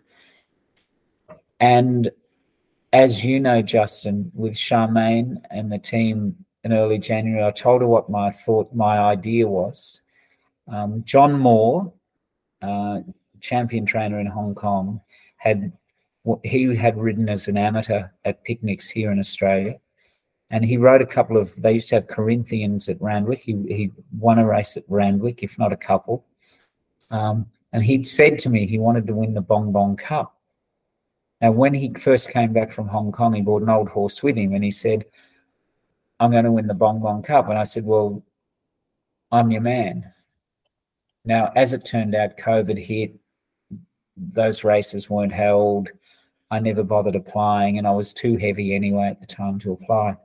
And as you know, Justin, with Charmaine and the team in early January, I told her what my thought, my idea was. Um, John Moore, uh, champion trainer in Hong Kong, had he had ridden as an amateur at picnics here in Australia. And he rode a couple of, they used to have Corinthians at Randwick. He, he won a race at Randwick, if not a couple. Um, and he'd said to me he wanted to win the Bong Bong Cup. Now, when he first came back from Hong Kong, he brought an old horse with him and he said, I'm going to win the Bong Bong Cup. And I said, well, I'm your man. Now, as it turned out, COVID hit. Those races weren't held. I never bothered applying, and I was too heavy anyway at the time to apply.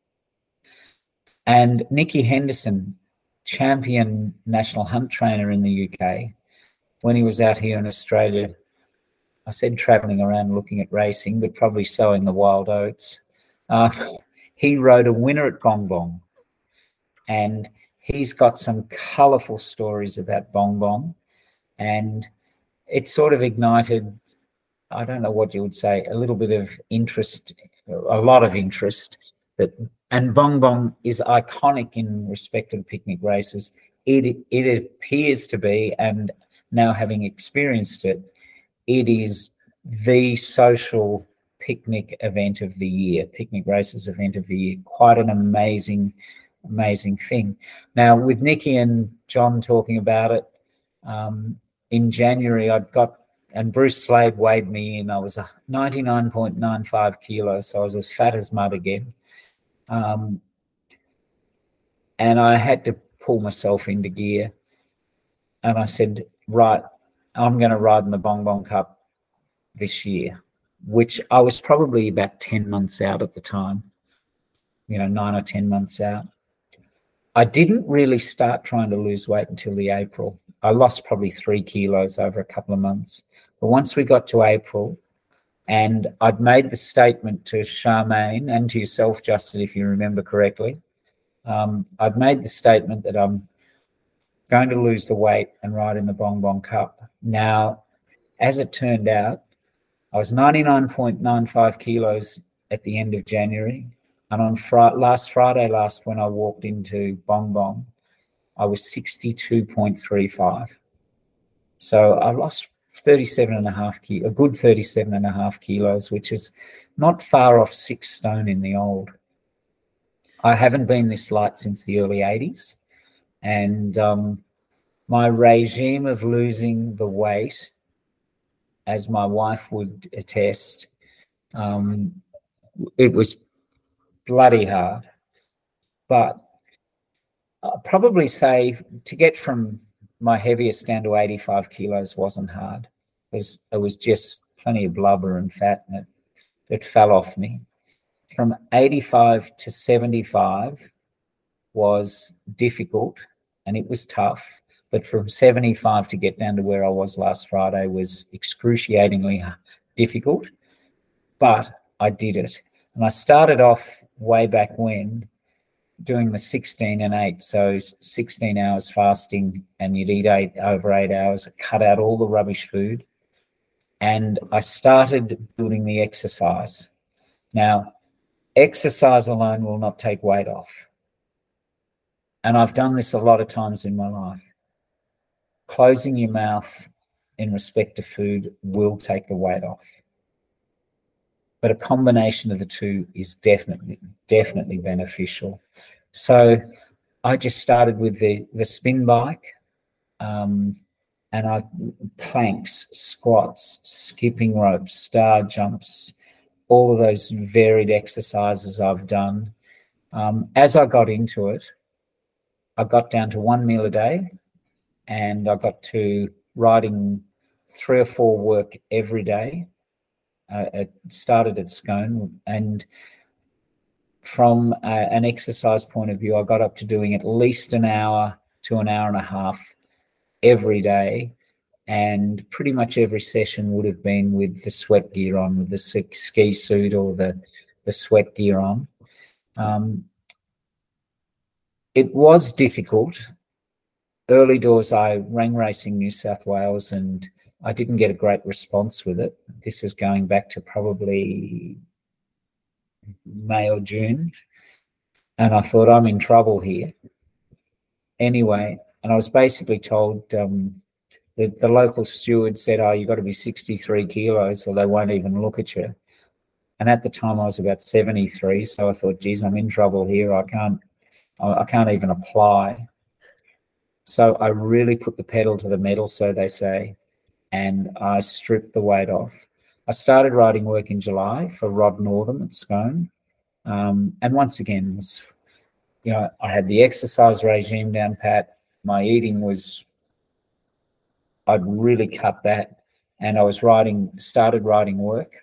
And Nicky Henderson, champion national hunt trainer in the U K, when he was out here in Australia, I said travelling around looking at racing, but probably sowing the wild oats. Uh, he rode a winner at Bong Bong, and he's got some colourful stories about Bong Bong, and it sort of ignited, I don't know what you would say, a little bit of interest, a lot of interest. That and Bong Bong is iconic in respect to the picnic races. It it appears to be, and now having experienced it, it is the social picnic event of the year, picnic races event of the year. Quite an amazing, amazing thing. Now, with Nicky and John talking about it, um, in January I'd got, and Bruce Slade weighed me in. I was ninety-nine point nine five kilos, so I was as fat as mud again. Um, and I had to pull myself into gear. And I said, right, I'm going to ride in the Bong Bong Cup this year, which I was probably about ten months out at the time, you know, nine or ten months out. I didn't really start trying to lose weight until the April. I lost probably three kilos over a couple of months. But once we got to April, and I'd made the statement to Charmaine and to yourself, Justin, if you remember correctly, um, I'd made the statement that I'm going to lose the weight and ride in the Bong Bong Cup. Now, as it turned out, I was ninety-nine point nine five kilos at the end of January. And on fr- last Friday last, when I walked into Bong Bong, I was sixty-two point three five. So I lost thirty-seven and a half kilos, a good thirty-seven and a half kilos, which is not far off six stone in the old. I haven't been this light since the early eighties. And um, my regime of losing the weight, as my wife would attest, um, it was bloody hard. But I'll probably say to get from my heaviest down to eighty-five kilos wasn't hard. It was, it was just plenty of blubber and fat, and it, it fell off me. From eighty-five to seventy-five was difficult, and it was tough. But from seventy-five to get down to where I was last Friday was excruciatingly difficult, but I did it. And I started off way back when doing the sixteen and eight, so sixteen hours fasting, and you'd eat eight over eight hours, cut out all the rubbish food, and I started building the exercise. Now, exercise alone will not take weight off, and I've done this a lot of times in my life. Closing your mouth in respect to food will take the weight off, but a combination of the two is definitely, definitely beneficial. So I just started with the, the spin bike, um, and I planks, squats, skipping ropes, star jumps, all of those varied exercises I've done. Um, as I got into it, I got down to one meal a day, and I got to riding three or four work every day. Uh, it started at Scone, and from uh, an exercise point of view, I got up to doing at least an hour to an hour and a half every day, and pretty much every session would have been with the sweat gear on, with the ski suit or the, the sweat gear on. Um, it was difficult. Early doors, I rang Racing New South Wales, and I didn't get a great response with it. This is going back to probably May or June, and I thought, I'm in trouble here. Anyway, and I was basically told, um, the, the local steward said, oh, you've got to be sixty-three kilos or they won't even look at you. And at the time I was about seventy-three, so I thought, geez, I'm in trouble here. I can't, I can't even apply. So I really put the pedal to the metal, so they say, and I stripped the weight off. I started riding work in July for Rod Northam at Scone. Um, and once again, was, you know, I had the exercise regime down pat. My eating was, I'd really cut that, and I was riding, started riding work.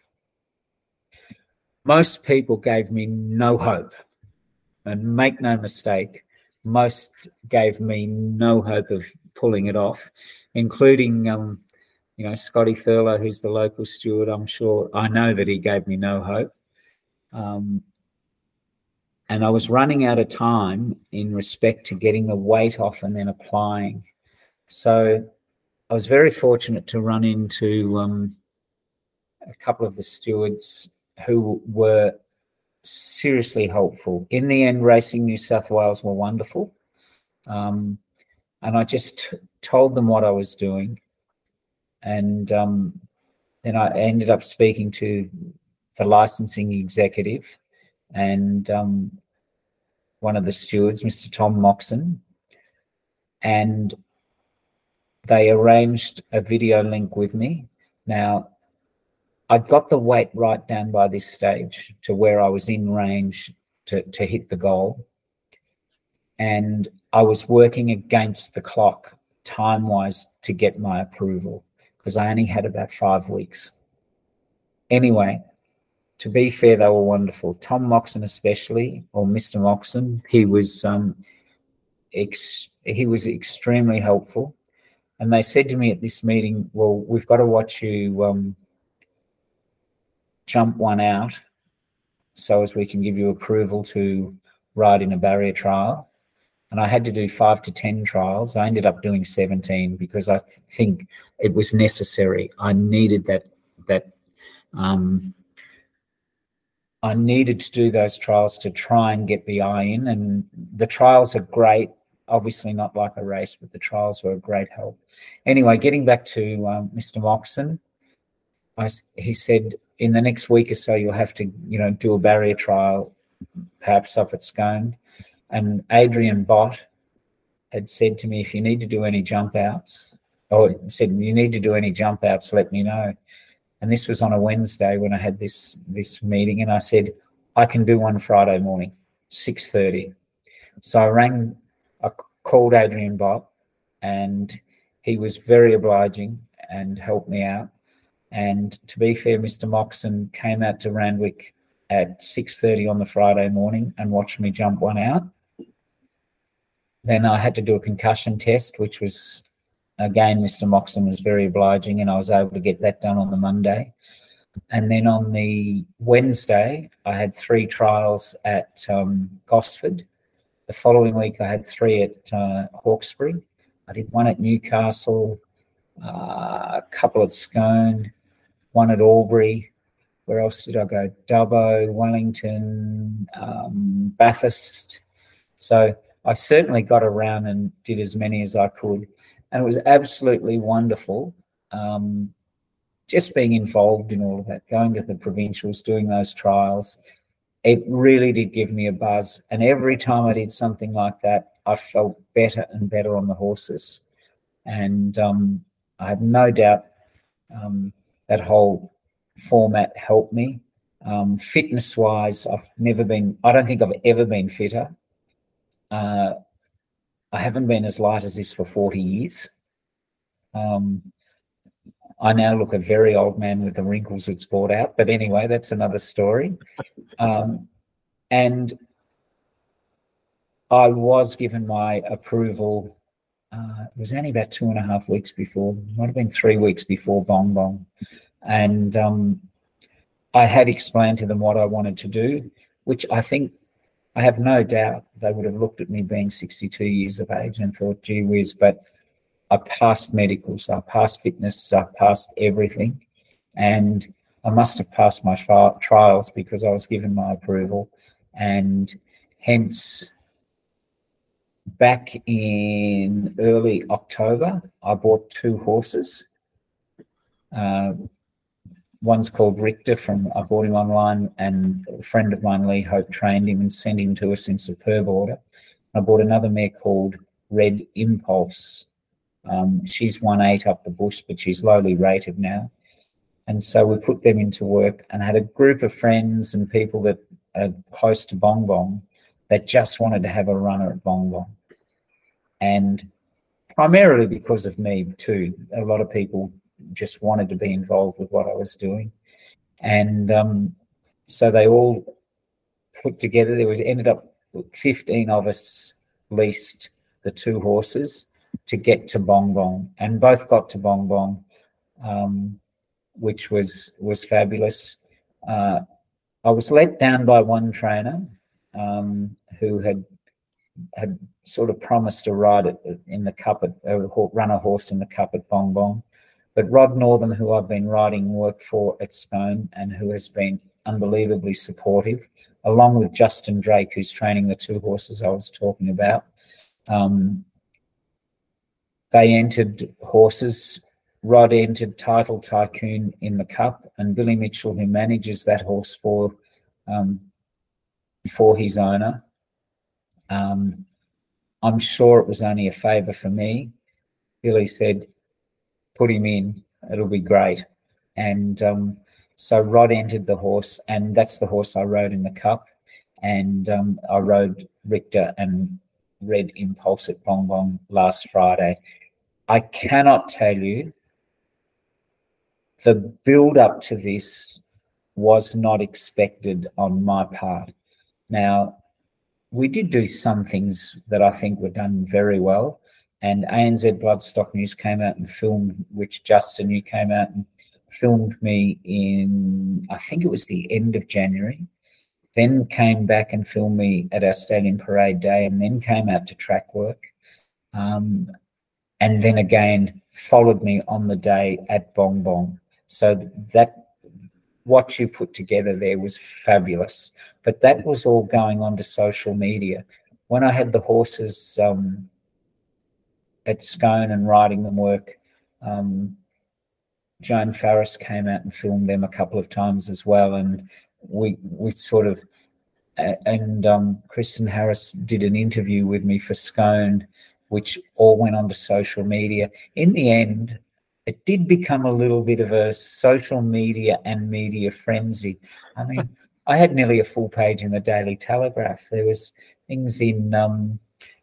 Most people gave me no hope, and make no mistake, most gave me no hope of pulling it off, including, um, you know, Scotty Thurlow, who's the local steward. I'm sure, I know that he gave me no hope. Um, and I was running out of time in respect to getting the weight off and then applying. So I was very fortunate to run into um, a couple of the stewards who were seriously helpful. In the end, Racing New South Wales were wonderful. Um, and I just t- told them what I was doing. And um, then I ended up speaking to the licensing executive and um, one of the stewards, Mister Tom Moxon, and they arranged a video link with me. Now, I'd got the weight right down by this stage to where I was in range to, to hit the goal. And I was working against the clock time-wise to get my approval, because I only had about five weeks. Anyway, to be fair, they were wonderful. Tom Moxon especially, or Mister Moxon, he was um, ex- he was extremely helpful. And they said to me at this meeting, well, we've got to watch you um, jump one out so as we can give you approval to ride in a barrier trial. And I had to do five to ten trials. I ended up doing seventeen because I th- think it was necessary. I needed that, that um, I needed to do those trials to try and get the eye in. And the trials are great, obviously not like a race, but the trials were a great help. Anyway, getting back to um, Mister Moxon, I, he said, in the next week or so, you'll have to, you know, do a barrier trial, perhaps up at Scone. And Adrian Bott had said to me, if you need to do any jump outs, or he said, you need to do any jump outs, let me know. And this was on a Wednesday when I had this, this meeting, and I said, I can do one Friday morning, six thirty. So I rang, I called Adrian Bott, and he was very obliging and helped me out. And to be fair, Mister Moxon came out to Randwick at six thirty on the Friday morning and watched me jump one out. then I had to do a concussion test, which was, again, Mister Moxon was very obliging, and I was able to get that done on the Monday. And then on the Wednesday, I had three trials at um, Gosford. The following week, I had three at uh, Hawkesbury. I did one at Newcastle, uh, a couple at Scone, one at Albury. Where else did I go? Dubbo, Wellington, um, Bathurst. So I certainly got around and did as many as I could. And it was absolutely wonderful um, just being involved in all of that, going to the provincials, doing those trials. It really did give me a buzz. And every time I did something like that, I felt better and better on the horses. And um, I have no doubt um, that whole format helped me. Um, fitness-wise, I've never been, I don't think I've ever been fitter. Uh, I haven't been as light as this for forty years. Um, I now look a very old man with the wrinkles that's brought out. But anyway, that's another story. Um, and I was given my approval. Uh, it was only about two and a half weeks before, might have been three weeks before Bong Bong. And um, I had explained to them what I wanted to do, which I think, I have no doubt they would have looked at me being sixty-two years of age and thought, gee whiz, but I passed medicals, I passed fitness, I passed everything. And I must have passed my tri- trials because I was given my approval. And hence, back in early October, I bought two horses. Uh, one's called Richter from, I bought him online, and a friend of mine, Lee Hope, trained him and sent him to us in superb order. I bought another mare called Red Impulse. Um, she's one eight up the bush, but she's lowly rated now. And so we put them into work and had a group of friends and people that are close to Bong Bong that just wanted to have a runner at Bong Bong. And primarily because of me too, a lot of people just wanted to be involved with what I was doing. And um, so they all put together, there was ended up fifteen of us leased the two horses to get to Bong Bong, and both got to Bong Bong, um, which was was fabulous. Uh, I was let down by one trainer um, who had had sort of promised to ride it in the cup at uh, run a horse in the cup at Bong Bong. But Rod Northam, who I've been riding work for at Scone and who has been unbelievably supportive, along with Justin Drake, who's training the two horses I was talking about. Um, they entered horses. Rod entered Title Tycoon in the Cup, and Billy Mitchell, who manages that horse for um, for his owner. Um, I'm sure it was only a favour for me. Billy said, put him in, it'll be great. And um, so Rod entered the horse, and that's the horse I rode in the Cup. And um, I rode Richter and Red Impulse at Bong Bong last Friday. I cannot tell you, the build-up to this was not expected on my part. Now, we did do some things that I think were done very well. And A N Z Bloodstock News came out and filmed, which Justin, you came out and filmed me in, I think it was the end of January, then came back and filmed me at our Stallion Parade Day, and then came out to track work. Um, and then again followed me on the day at Bong Bong. So that, what you put together there was fabulous. But that was all going on to social media. When I had the horses um, at Scone and riding them work, um, Joan Farris came out and filmed them a couple of times as well. And we we sort of, uh, and um, Kristen Harris did an interview with me for Scone, which all went onto social media. In the end, it did become a little bit of a social media and media frenzy. I mean, I had nearly a full page in the Daily Telegraph. There was things in um,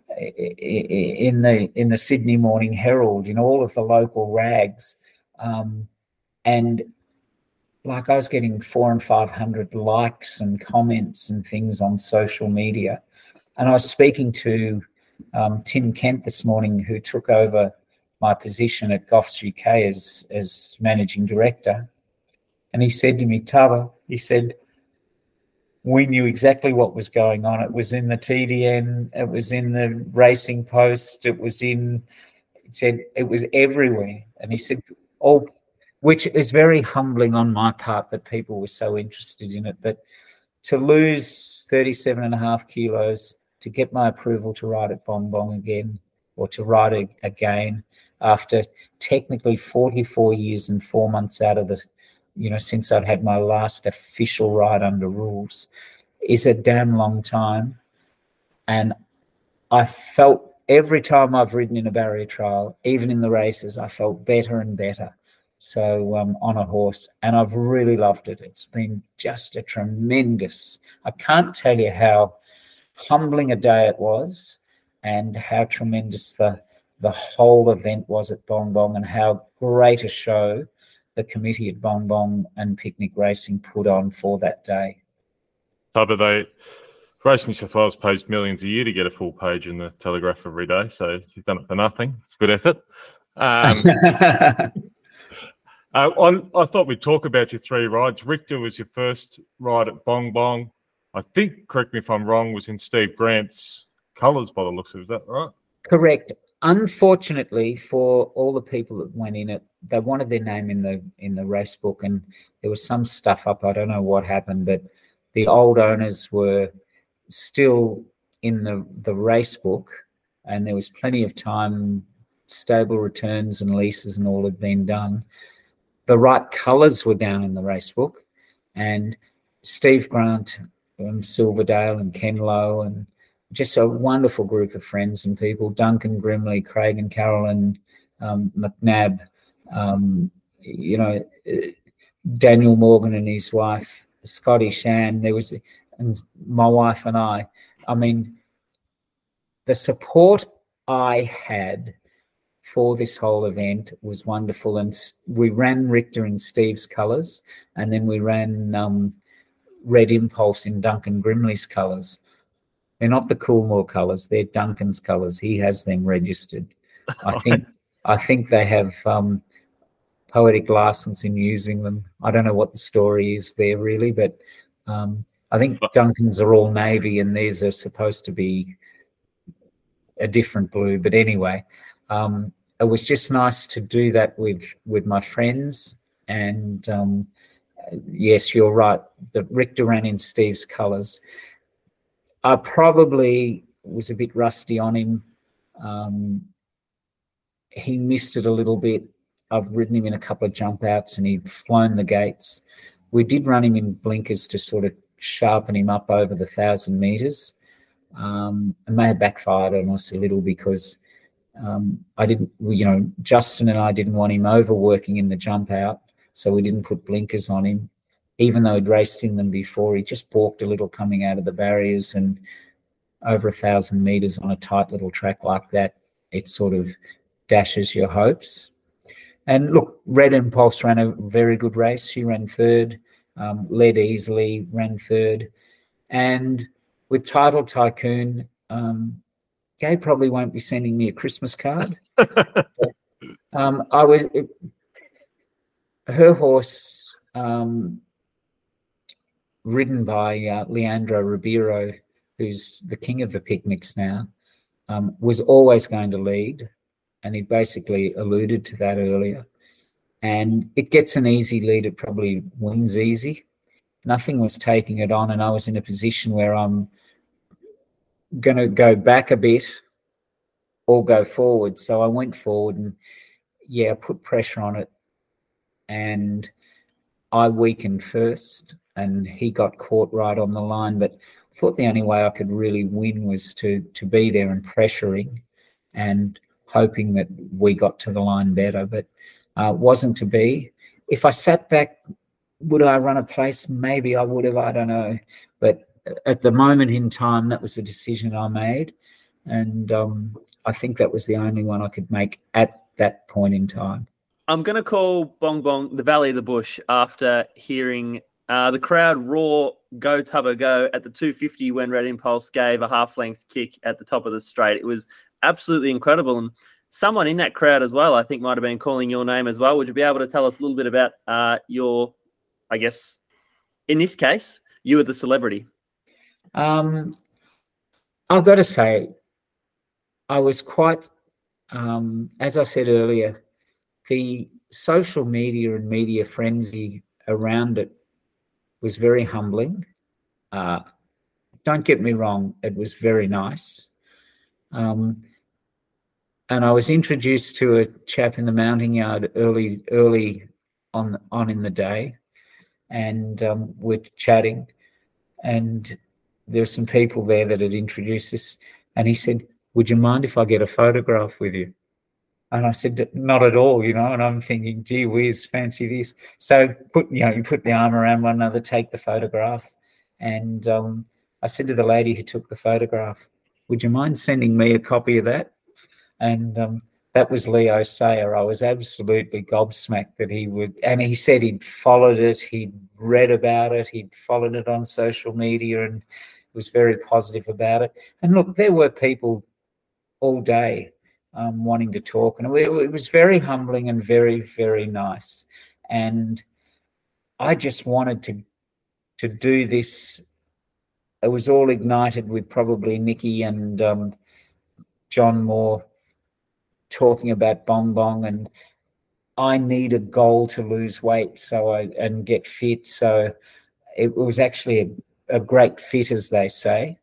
in the in the Sydney Morning Herald, in all of the local rags, um, and like I was getting four and five hundred likes and comments and things on social media, and I was speaking to um, Tim Kent this morning, who took over my position at Goffs U K as, as managing director. And he said to me, Tubba, he said, we knew exactly what was going on. It was in the T D N, it was in the Racing Post, it was in, he said, it was everywhere. And he said, oh, which is very humbling on my part that people were so interested in it. But to lose thirty-seven and a half kilos, to get my approval to ride at Bong Bong again, or to ride it again after technically forty-four years and four months out of the, you know, since I'd had my last official ride under rules, is a damn long time. And I felt every time I've ridden in a barrier trial, even in the races, I felt better and better. So um, on a horse, and I've really loved it. It's been just a tremendous, I can't tell you how humbling a day it was and how tremendous the the whole event was at Bong Bong, and how great a show the committee at Bong Bong and Picnic Racing put on for that day. But they, Racing New South Wales pays millions a year to get a full page in the Telegraph every day, so you've done it for nothing. It's a good effort. Um, uh, on, I thought we'd talk about your three rides. Richter was your first ride at Bong Bong. I think, correct me if I'm wrong, was in Steve Grant's colours by the looks of it. Is that right? Correct. Unfortunately, for all the people that went in it, they wanted their name in the in the race book, and there was some stuff up. I don't know what happened, but the old owners were still in the, the race book, and there was plenty of time. Stable returns and leases and all had been done. The right colours were down in the race book, and Steve Grant, um, Silverdale and Ken Lowe, and just a wonderful group of friends and people, Duncan Grimley, Craig and Carolyn um, McNabb, um, you know, Daniel Morgan and his wife, Scotty Shan, there was, and my wife and I. I mean, the support I had for this whole event was wonderful. And we ran Richter in Steve's colours, and then we ran um, Red Impulse in Duncan Grimley's colours. They're not the Coolmore colours; they're Duncan's colours. He has them registered. I think. I think they have um, poetic license in using them. I don't know what the story is there really, but um, I think Duncan's are all navy, and these are supposed to be a different blue. But anyway, um, it was just nice to do that with with my friends. And um, yes, you're right. The Richter ran in Steve's colours. I probably was a bit rusty on him. Um, he missed it a little bit. I've ridden him in a couple of jump outs and he'd flown the gates. We did run him in blinkers to sort of sharpen him up over the thousand metres. Um, it may have backfired on us a little because um, I didn't, you know, Justin and I didn't want him overworking in the jump out, so we didn't put blinkers on him. Even though he'd raced in them before, he just balked a little coming out of the barriers, and over a thousand metres on a tight little track like that, it sort of dashes your hopes. And look, Red Impulse ran a very good race. She ran third, um, led easily, ran third. And with Title Tycoon, um, Gay probably won't be sending me a Christmas card. um, I was it, her horse. Um, ridden by uh, Leandro Ribeiro, who's the king of the picnics now, um, was always going to lead, and he basically alluded to that earlier. And it gets an easy lead, it probably wins easy. Nothing was taking it on, and I was in a position where I'm going to go back a bit or go forward. So I went forward and, yeah, put pressure on it, and I weakened first, and he got caught right on the line. But I thought the only way I could really win was to to be there and pressuring and hoping that we got to the line better. But uh, wasn't to be. If I sat back, would I run a place? Maybe I would have. I don't know. But at the moment in time, that was the decision I made. And um, I think that was the only one I could make at that point in time. I'm going to call Bong Bong the Valley of the Bush after hearing Uh, the crowd roar, go Tubbo go at the two fifty when Red Impulse gave a half-length kick at the top of the straight. It was absolutely incredible. And someone in that crowd as well, I think, might have been calling your name as well. Would you be able to tell us a little bit about uh, your, I guess, in this case, you were the celebrity? Um, I've got to say, I was quite, um, as I said earlier, the social media and media frenzy around it was very humbling. Uh, don't get me wrong, it was very nice. Um, and I was introduced to a chap in the mounting yard early, early on, on in the day, and um, we're chatting, and there were some people there that had introduced us, and he said, "Would you mind if I get a photograph with you?" And I said, "Not at all," you know, and I'm thinking, gee whiz, fancy this. So put, you know, you put the arm around one another, take the photograph. And um, I said to the lady who took the photograph, "Would you mind sending me a copy of that?" And um, that was Leo Sayer. I was absolutely gobsmacked that he would, and he said he'd followed it, he'd read about it, he'd followed it on social media and was very positive about it. And look, there were people all day Um, wanting to talk, and it, it was very humbling and very, very nice. And I just wanted to to do this. It was all ignited with probably Nicky and um, John Moore talking about Bong Bong, and I need a goal to lose weight so I and get fit. So it was actually a, a great fit, as they say,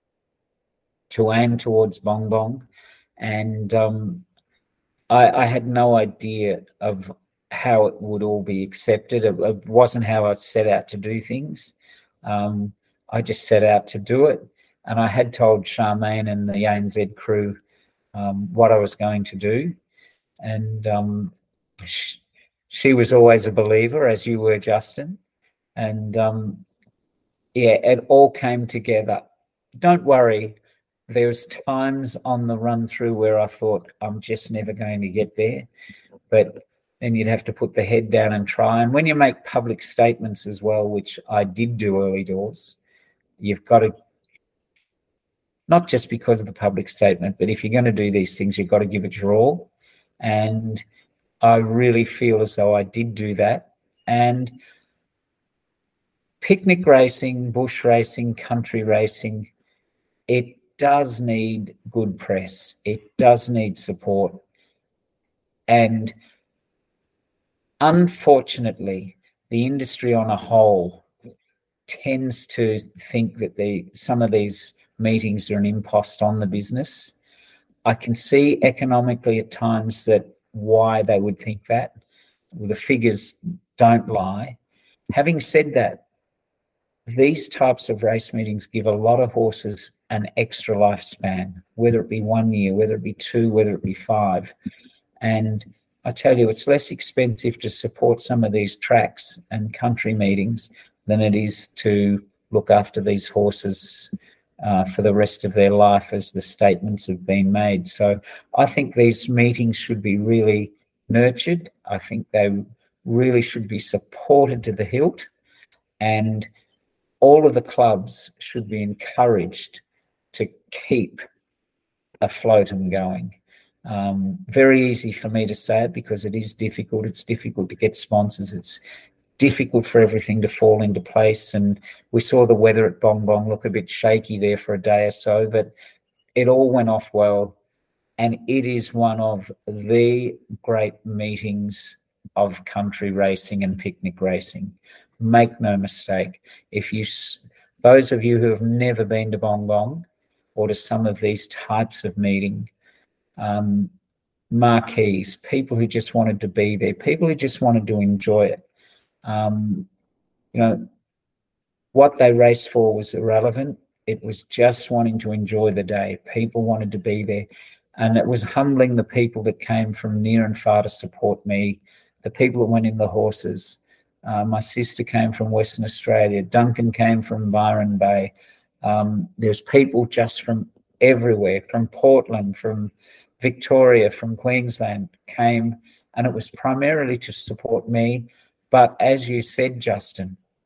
to aim towards Bong Bong. And um, I, I had no idea of how it would all be accepted. It, it wasn't how I set out to do things. Um, I just set out to do it. And I had told Charmaine and the A N Z crew um, what I was going to do. And um, she, she was always a believer, as you were, Justin. And, um, yeah, it all came together. Don't worry. There's times on the run through where I thought I'm just never going to get there, but then you'd have to put the head down and try. And when you make public statements as well, which I did do early doors, you've got to, not just because of the public statement, but if you're going to do these things, you've got to give it your all. And I really feel as though I did do that. And picnic racing, bush racing, country racing, it does need good press. It does need support. And unfortunately, the industry on a whole tends to think that the some of these meetings are an impost on the business. I can see economically at times that why they would think that. The figures don't lie. Having said that, these types of race meetings give a lot of horses an extra lifespan, whether it be one year, whether it be two, whether it be five. And I tell you, it's less expensive to support some of these tracks and country meetings than it is to look after these horses uh, for the rest of their life, as the statements have been made. So I think these meetings should be really nurtured. I think they really should be supported to the hilt, and all of the clubs should be encouraged to keep afloat and going. Um, very easy for me to say it because it is difficult. It's difficult to get sponsors. It's difficult for everything to fall into place. And we saw the weather at Bong Bong look a bit shaky there for a day or so, but it all went off well. And it is one of the great meetings of country racing and picnic racing. Make no mistake. If you, those of you who have never been to Bong Bong or to some of these types of meeting, um, marquees, people who just wanted to be there, people who just wanted to enjoy it. Um, you know, what they raced for was irrelevant. It was just wanting to enjoy the day. People wanted to be there. And it was humbling, the people that came from near and far to support me, the people that went in the horses. Uh, my sister came from Western Australia. Duncan came from Byron Bay. Um, there's people just from everywhere, from Portland, from Victoria, from Queensland came, and it was primarily to support me. But as you said, Justin,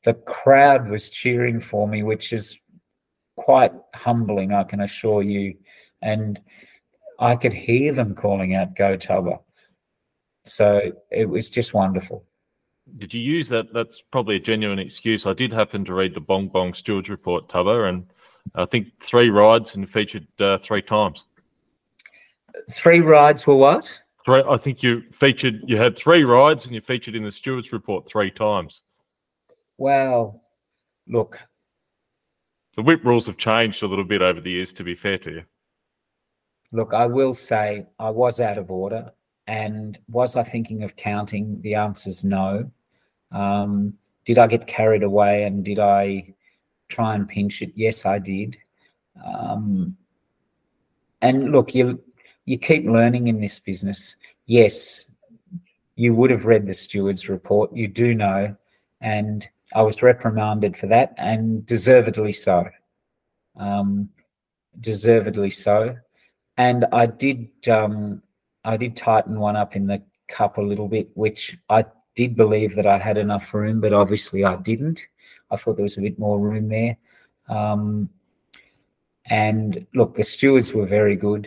the crowd was cheering for me, which is quite humbling, I can assure you. And I could hear them calling out, "Go Tubber." So it was just wonderful. Did you use that? That's probably a genuine excuse. I did happen to read the Bong Bong Stewards report, Tubber, and I think three rides and featured uh, three times. Three rides were what? Three. I think you featured. You had three rides, and you featured in the Stewards report three times. Well, look, the whip rules have changed a little bit over the years. To be fair to you, look, I will say I was out of order. And was I thinking of counting? The answer's no. Um, did I get carried away and did I try and pinch it? Yes, I did. Um, and look, you you keep learning in this business. Yes, you would have read the Stewards report. You do know. And I was reprimanded for that, and deservedly so. Um, deservedly so. And I did... Um, I did tighten one up in the cup a little bit, which I did believe that I had enough room, but obviously I didn't. I thought there was a bit more room there. Um, and look, the stewards were very good.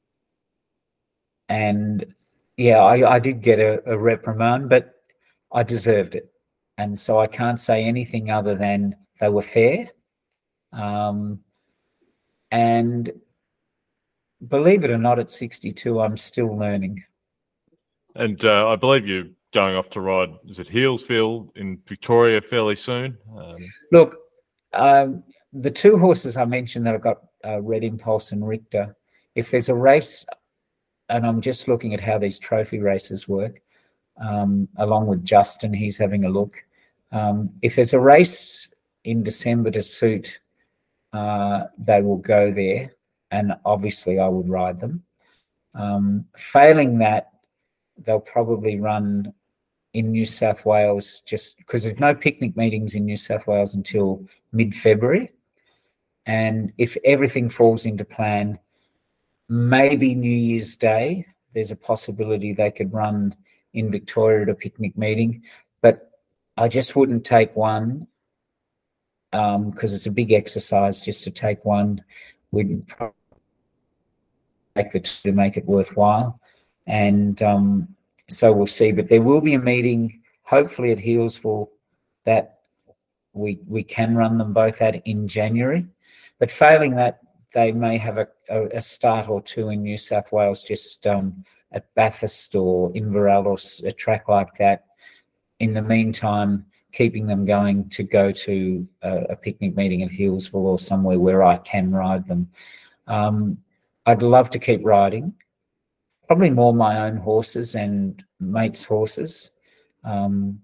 And yeah, I, I did get a, a reprimand, but I deserved it. And so I can't say anything other than they were fair. Um, and believe it or not, at sixty-two, I'm still learning. And uh, I believe you're going off to ride, is it Healesville in Victoria fairly soon? Um... Look, um, the two horses I mentioned that I've got, uh, Red Impulse and Richter, if there's a race, and I'm just looking at how these trophy races work, um, along with Justin, he's having a look. Um, if there's a race in December to suit, uh, they will go there. And obviously I would ride them. Um, failing that, they'll probably run in New South Wales just because there's no picnic meetings in New South Wales until mid-February. And if everything falls into plan, maybe New Year's Day, there's a possibility they could run in Victoria at a picnic meeting. But I just wouldn't take one because um, it's a big exercise just to take one. We'd probably take the two to make it worthwhile. And um, so we'll see. But there will be a meeting, hopefully at Healesville, that we we can run them both at in January. But failing that, they may have a, a, a start or two in New South Wales, just um, at Bathurst or Inverell or a track like that. In the meantime, keeping them going to go to a, a picnic meeting at Healesville or somewhere where I can ride them. Um, I'd love to keep riding, probably more my own horses and mates' horses. Um,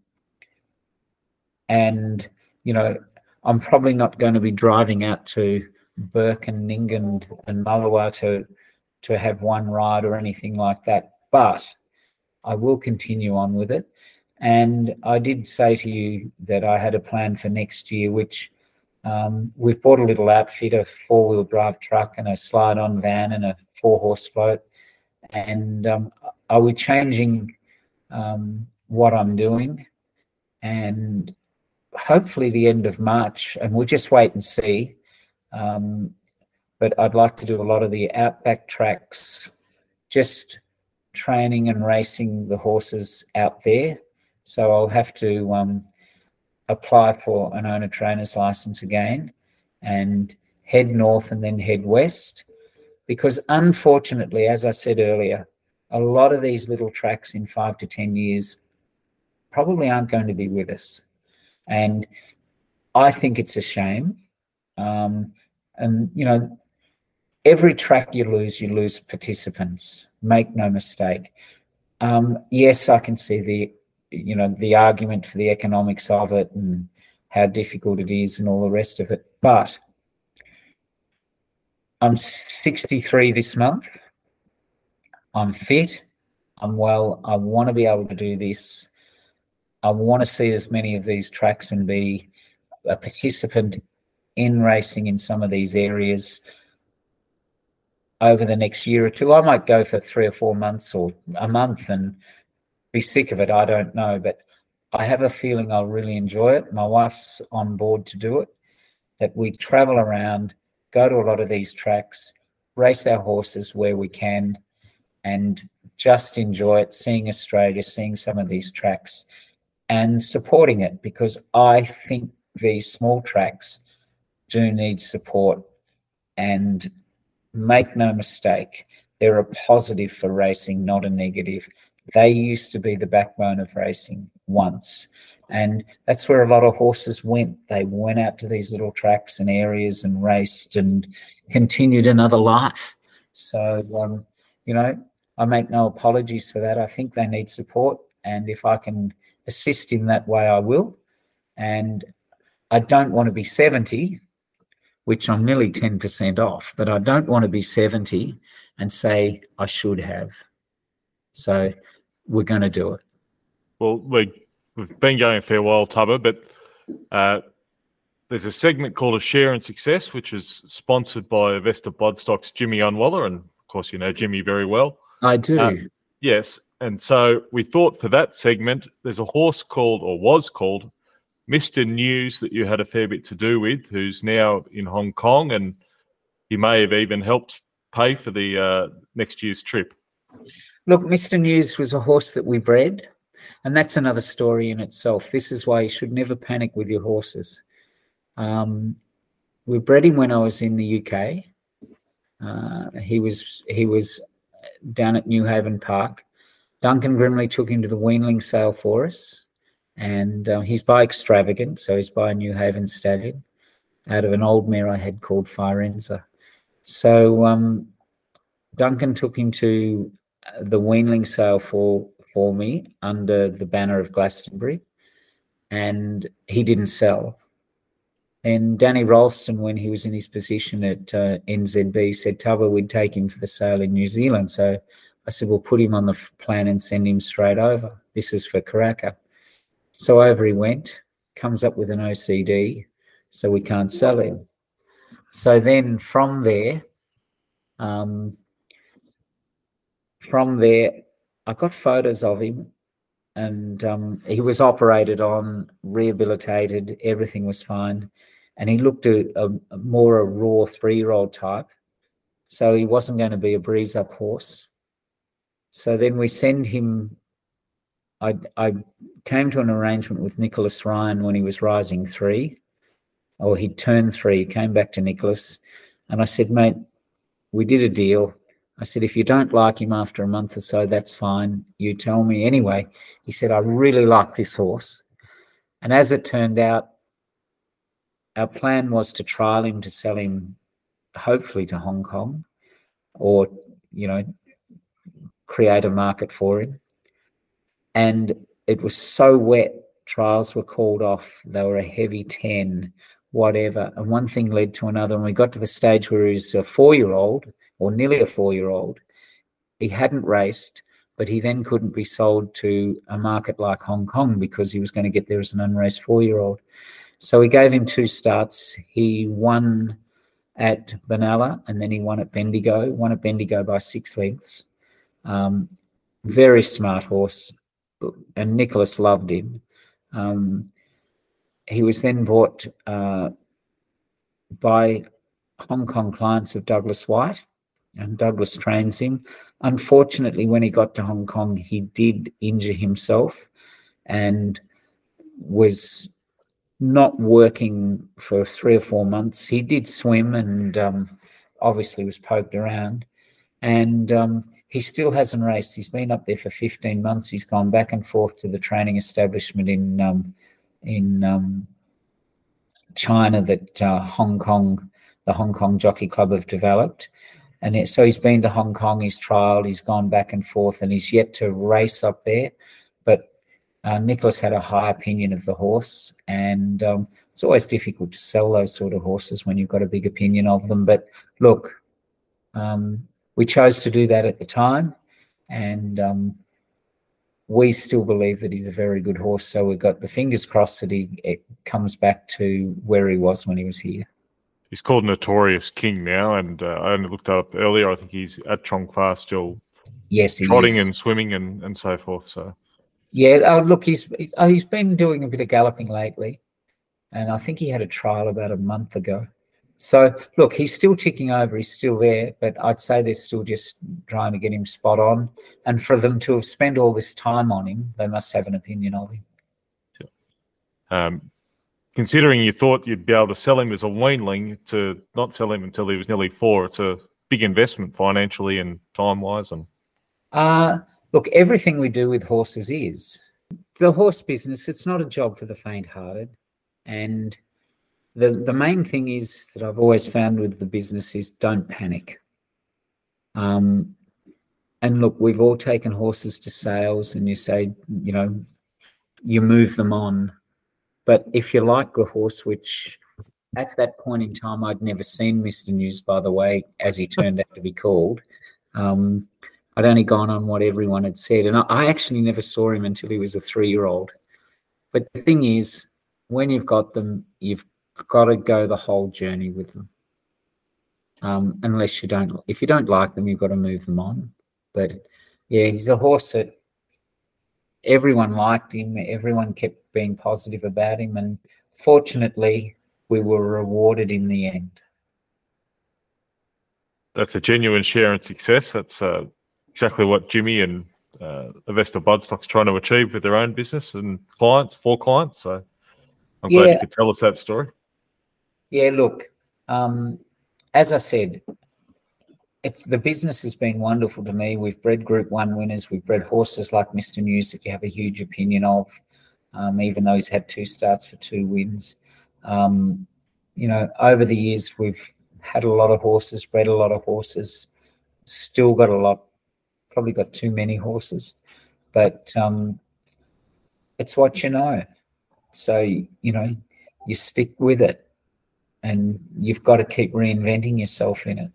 and, you know, I'm probably not going to be driving out to Burke and Nyngan and Mullawa to, to have one ride or anything like that, but I will continue on with it. And I did say to you that I had a plan for next year, which um, we've bought a little outfit, a four-wheel drive truck and a slide-on van and a four-horse float. And um, are we changing um, what I'm doing? And hopefully the end of March, and we'll just wait and see. Um, but I'd like to do a lot of the outback tracks, just training and racing the horses out there. So I'll have to um, apply for an owner trainer's license again and head north and then head west. Because unfortunately, as I said earlier, a lot of these little tracks in five to ten years probably aren't going to be with us. And I think it's a shame. Um, and, you know, every track you lose, you lose participants. Make no mistake. Um, yes, I can see the you know, the argument for the economics of it and how difficult it is and all the rest of it. But I'm sixty-three this month. I'm fit. I'm well. I want to be able to do this. I want to see as many of these tracks and be a participant in racing in some of these areas over the next year or two. I might go for three or four months or a month and be sick of it, I don't know, but I have a feeling I'll really enjoy it. My wife's on board to do it, that we travel around, go to a lot of these tracks, race our horses where we can, and just enjoy it, seeing Australia, seeing some of these tracks and supporting it, because I think these small tracks do need support. And make no mistake, they're a positive for racing, not a negative. They used to be the backbone of racing once. And that's where a lot of horses went. They went out to these little tracks and areas and raced and continued another life. So, um, you know, I make no apologies for that. I think they need support. And if I can assist in that way, I will. And I don't want to be seventy, which I'm nearly ten percent off, but I don't want to be seventy and say I should have. So we're going to do it. Well, we, we've been going a fair while, Tubber, but uh, there's a segment called A Share in Success, which is sponsored by Avesta Bloodstock's Jimmy Unwaller, and of course you know Jimmy very well. I do. Uh, yes, and so we thought for that segment, there's a horse called, or was called, Mister News, that you had a fair bit to do with, who's now in Hong Kong, and he may have even helped pay for the uh, next year's trip. Look, Mister News was a horse that we bred, and that's another story in itself. This is why you should never panic with your horses. Um, we bred him when I was in the U K. Uh, he was he was down at New Haven Park. Duncan Grimley took him to the weanling sale for us, and uh, he's by Extravagant, so he's by a New Haven stallion out of an old mare I had called Firenza. So um, Duncan took him to the weanling sale for for me under the banner of Glastonbury, and he didn't sell. And Danny Ralston, when he was in his position at uh, N Z B, said, Tubber, we'd take him for the sale in New Zealand. So I said, we'll put him on the plan and send him straight over. This is for Karaka. So over he went, comes up with an O C D, so we can't sell him. So then from there, um, from there, I got photos of him, and um, he was operated on, rehabilitated, everything was fine. And he looked a, a, a more a raw three-year-old type. So he wasn't going to be a breeze-up horse. So then we send him, I, I came to an arrangement with Nicholas Ryan when he was rising three, or he'd turned three, he came back to Nicholas, and I said, mate, we did a deal. I said, if you don't like him after a month or so, that's fine. You tell me. Anyway, he said, I really like this horse. And as it turned out, our plan was to trial him, to sell him hopefully to Hong Kong, or, you know, create a market for him. And it was so wet, trials were called off. They were a heavy ten, whatever. And one thing led to another. And we got to the stage where he was a four-year-old, or nearly a four-year-old. He hadn't raced, but he then couldn't be sold to a market like Hong Kong because he was going to get there as an unraced four-year-old. So we gave him two starts. He won at Benalla, and then he won at Bendigo, won at Bendigo by six lengths. Um, very smart horse, and Nicholas loved him. Um, he was then bought uh, by Hong Kong clients of Douglas White, and Douglas trains him. Unfortunately, when he got to Hong Kong, he did injure himself and was not working for three or four months. He did swim and um, obviously was poked around, and um, he still hasn't raced. He's been up there for fifteen months. He's gone back and forth to the training establishment in um, in um, China that uh, Hong Kong, the Hong Kong Jockey Club have developed. And it, so he's been to Hong Kong, he's trialled, he's gone back and forth, and he's yet to race up there. But uh, Nicholas had a high opinion of the horse, and um, it's always difficult to sell those sort of horses when you've got a big opinion of them. But look, um, we chose to do that at the time, and um, we still believe that he's a very good horse. So we've got the fingers crossed that he it comes back to where he was when he was here. He's called Notorious King now, and uh, I only looked up earlier. I think he's at Chong Fa still, yes, he trotting is. and swimming and, and so forth. So Yeah, oh, look, he's oh, he's been doing a bit of galloping lately, and I think he had a trial about a month ago. So, look, he's still ticking over. He's still there, but I'd say they're still just trying to get him spot on. And for them to have spent all this time on him, they must have an opinion of him. Um, considering you thought you'd be able to sell him as a weanling, to not sell him until he was nearly four, it's a big investment financially and time-wise. And uh, look, everything we do with horses is. The horse business, it's not a job for the faint-hearted. And the, the main thing is that I've always found with the business is don't panic. Um, and look, we've all taken horses to sales and you say, you know, you move them on. But if you like the horse, which at that point in time, I'd never seen Mister News, by the way, as he turned out to be called. Um, I'd only gone on what everyone had said. And I, I actually never saw him until he was a three-year-old. But the thing is, when you've got them, you've got to go the whole journey with them. Um, unless you don't, if you don't like them, you've got to move them on. But yeah, he's a horse that everyone liked him. Everyone kept being positive about him. And fortunately, we were rewarded in the end. That's a genuine share in success. That's uh, exactly what Jimmy and uh, Avesta Bloodstock's trying to achieve with their own business and clients, for clients. So I'm glad yeah. you could tell us that story. Yeah, look, um, as I said, it's the business has been wonderful to me. We've bred Group One winners. We've bred horses like Mister News that you have a huge opinion of, um, even though he's had two starts for two wins. Um, you know, over the years, we've had a lot of horses, bred a lot of horses, still got a lot, probably got too many horses, but um, it's what you know. So, you know, you stick with it and you've got to keep reinventing yourself in it.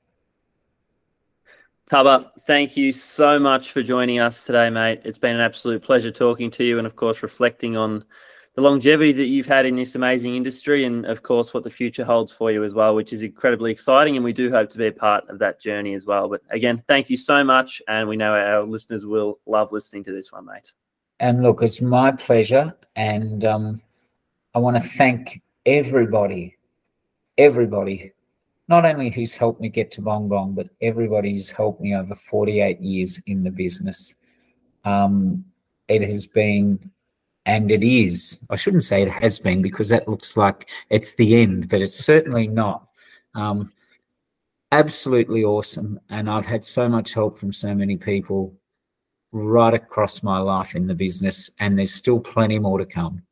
Tubba, thank you so much for joining us today, mate. It's been an absolute pleasure talking to you and, of course, reflecting on the longevity that you've had in this amazing industry and, of course, what the future holds for you as well, which is incredibly exciting, and we do hope to be a part of that journey as well. But, again, thank you so much, and we know our listeners will love listening to this one, mate. And, look, it's my pleasure, and um, I want to thank everybody, everybody, not only who's helped me get to Bong Bong, but everybody who's helped me over forty-eight years in the business. Um, it has been, and it is, I shouldn't say it has been because that looks like it's the end, but it's certainly not. Um, absolutely awesome. And I've had so much help from so many people right across my life in the business, and there's still plenty more to come.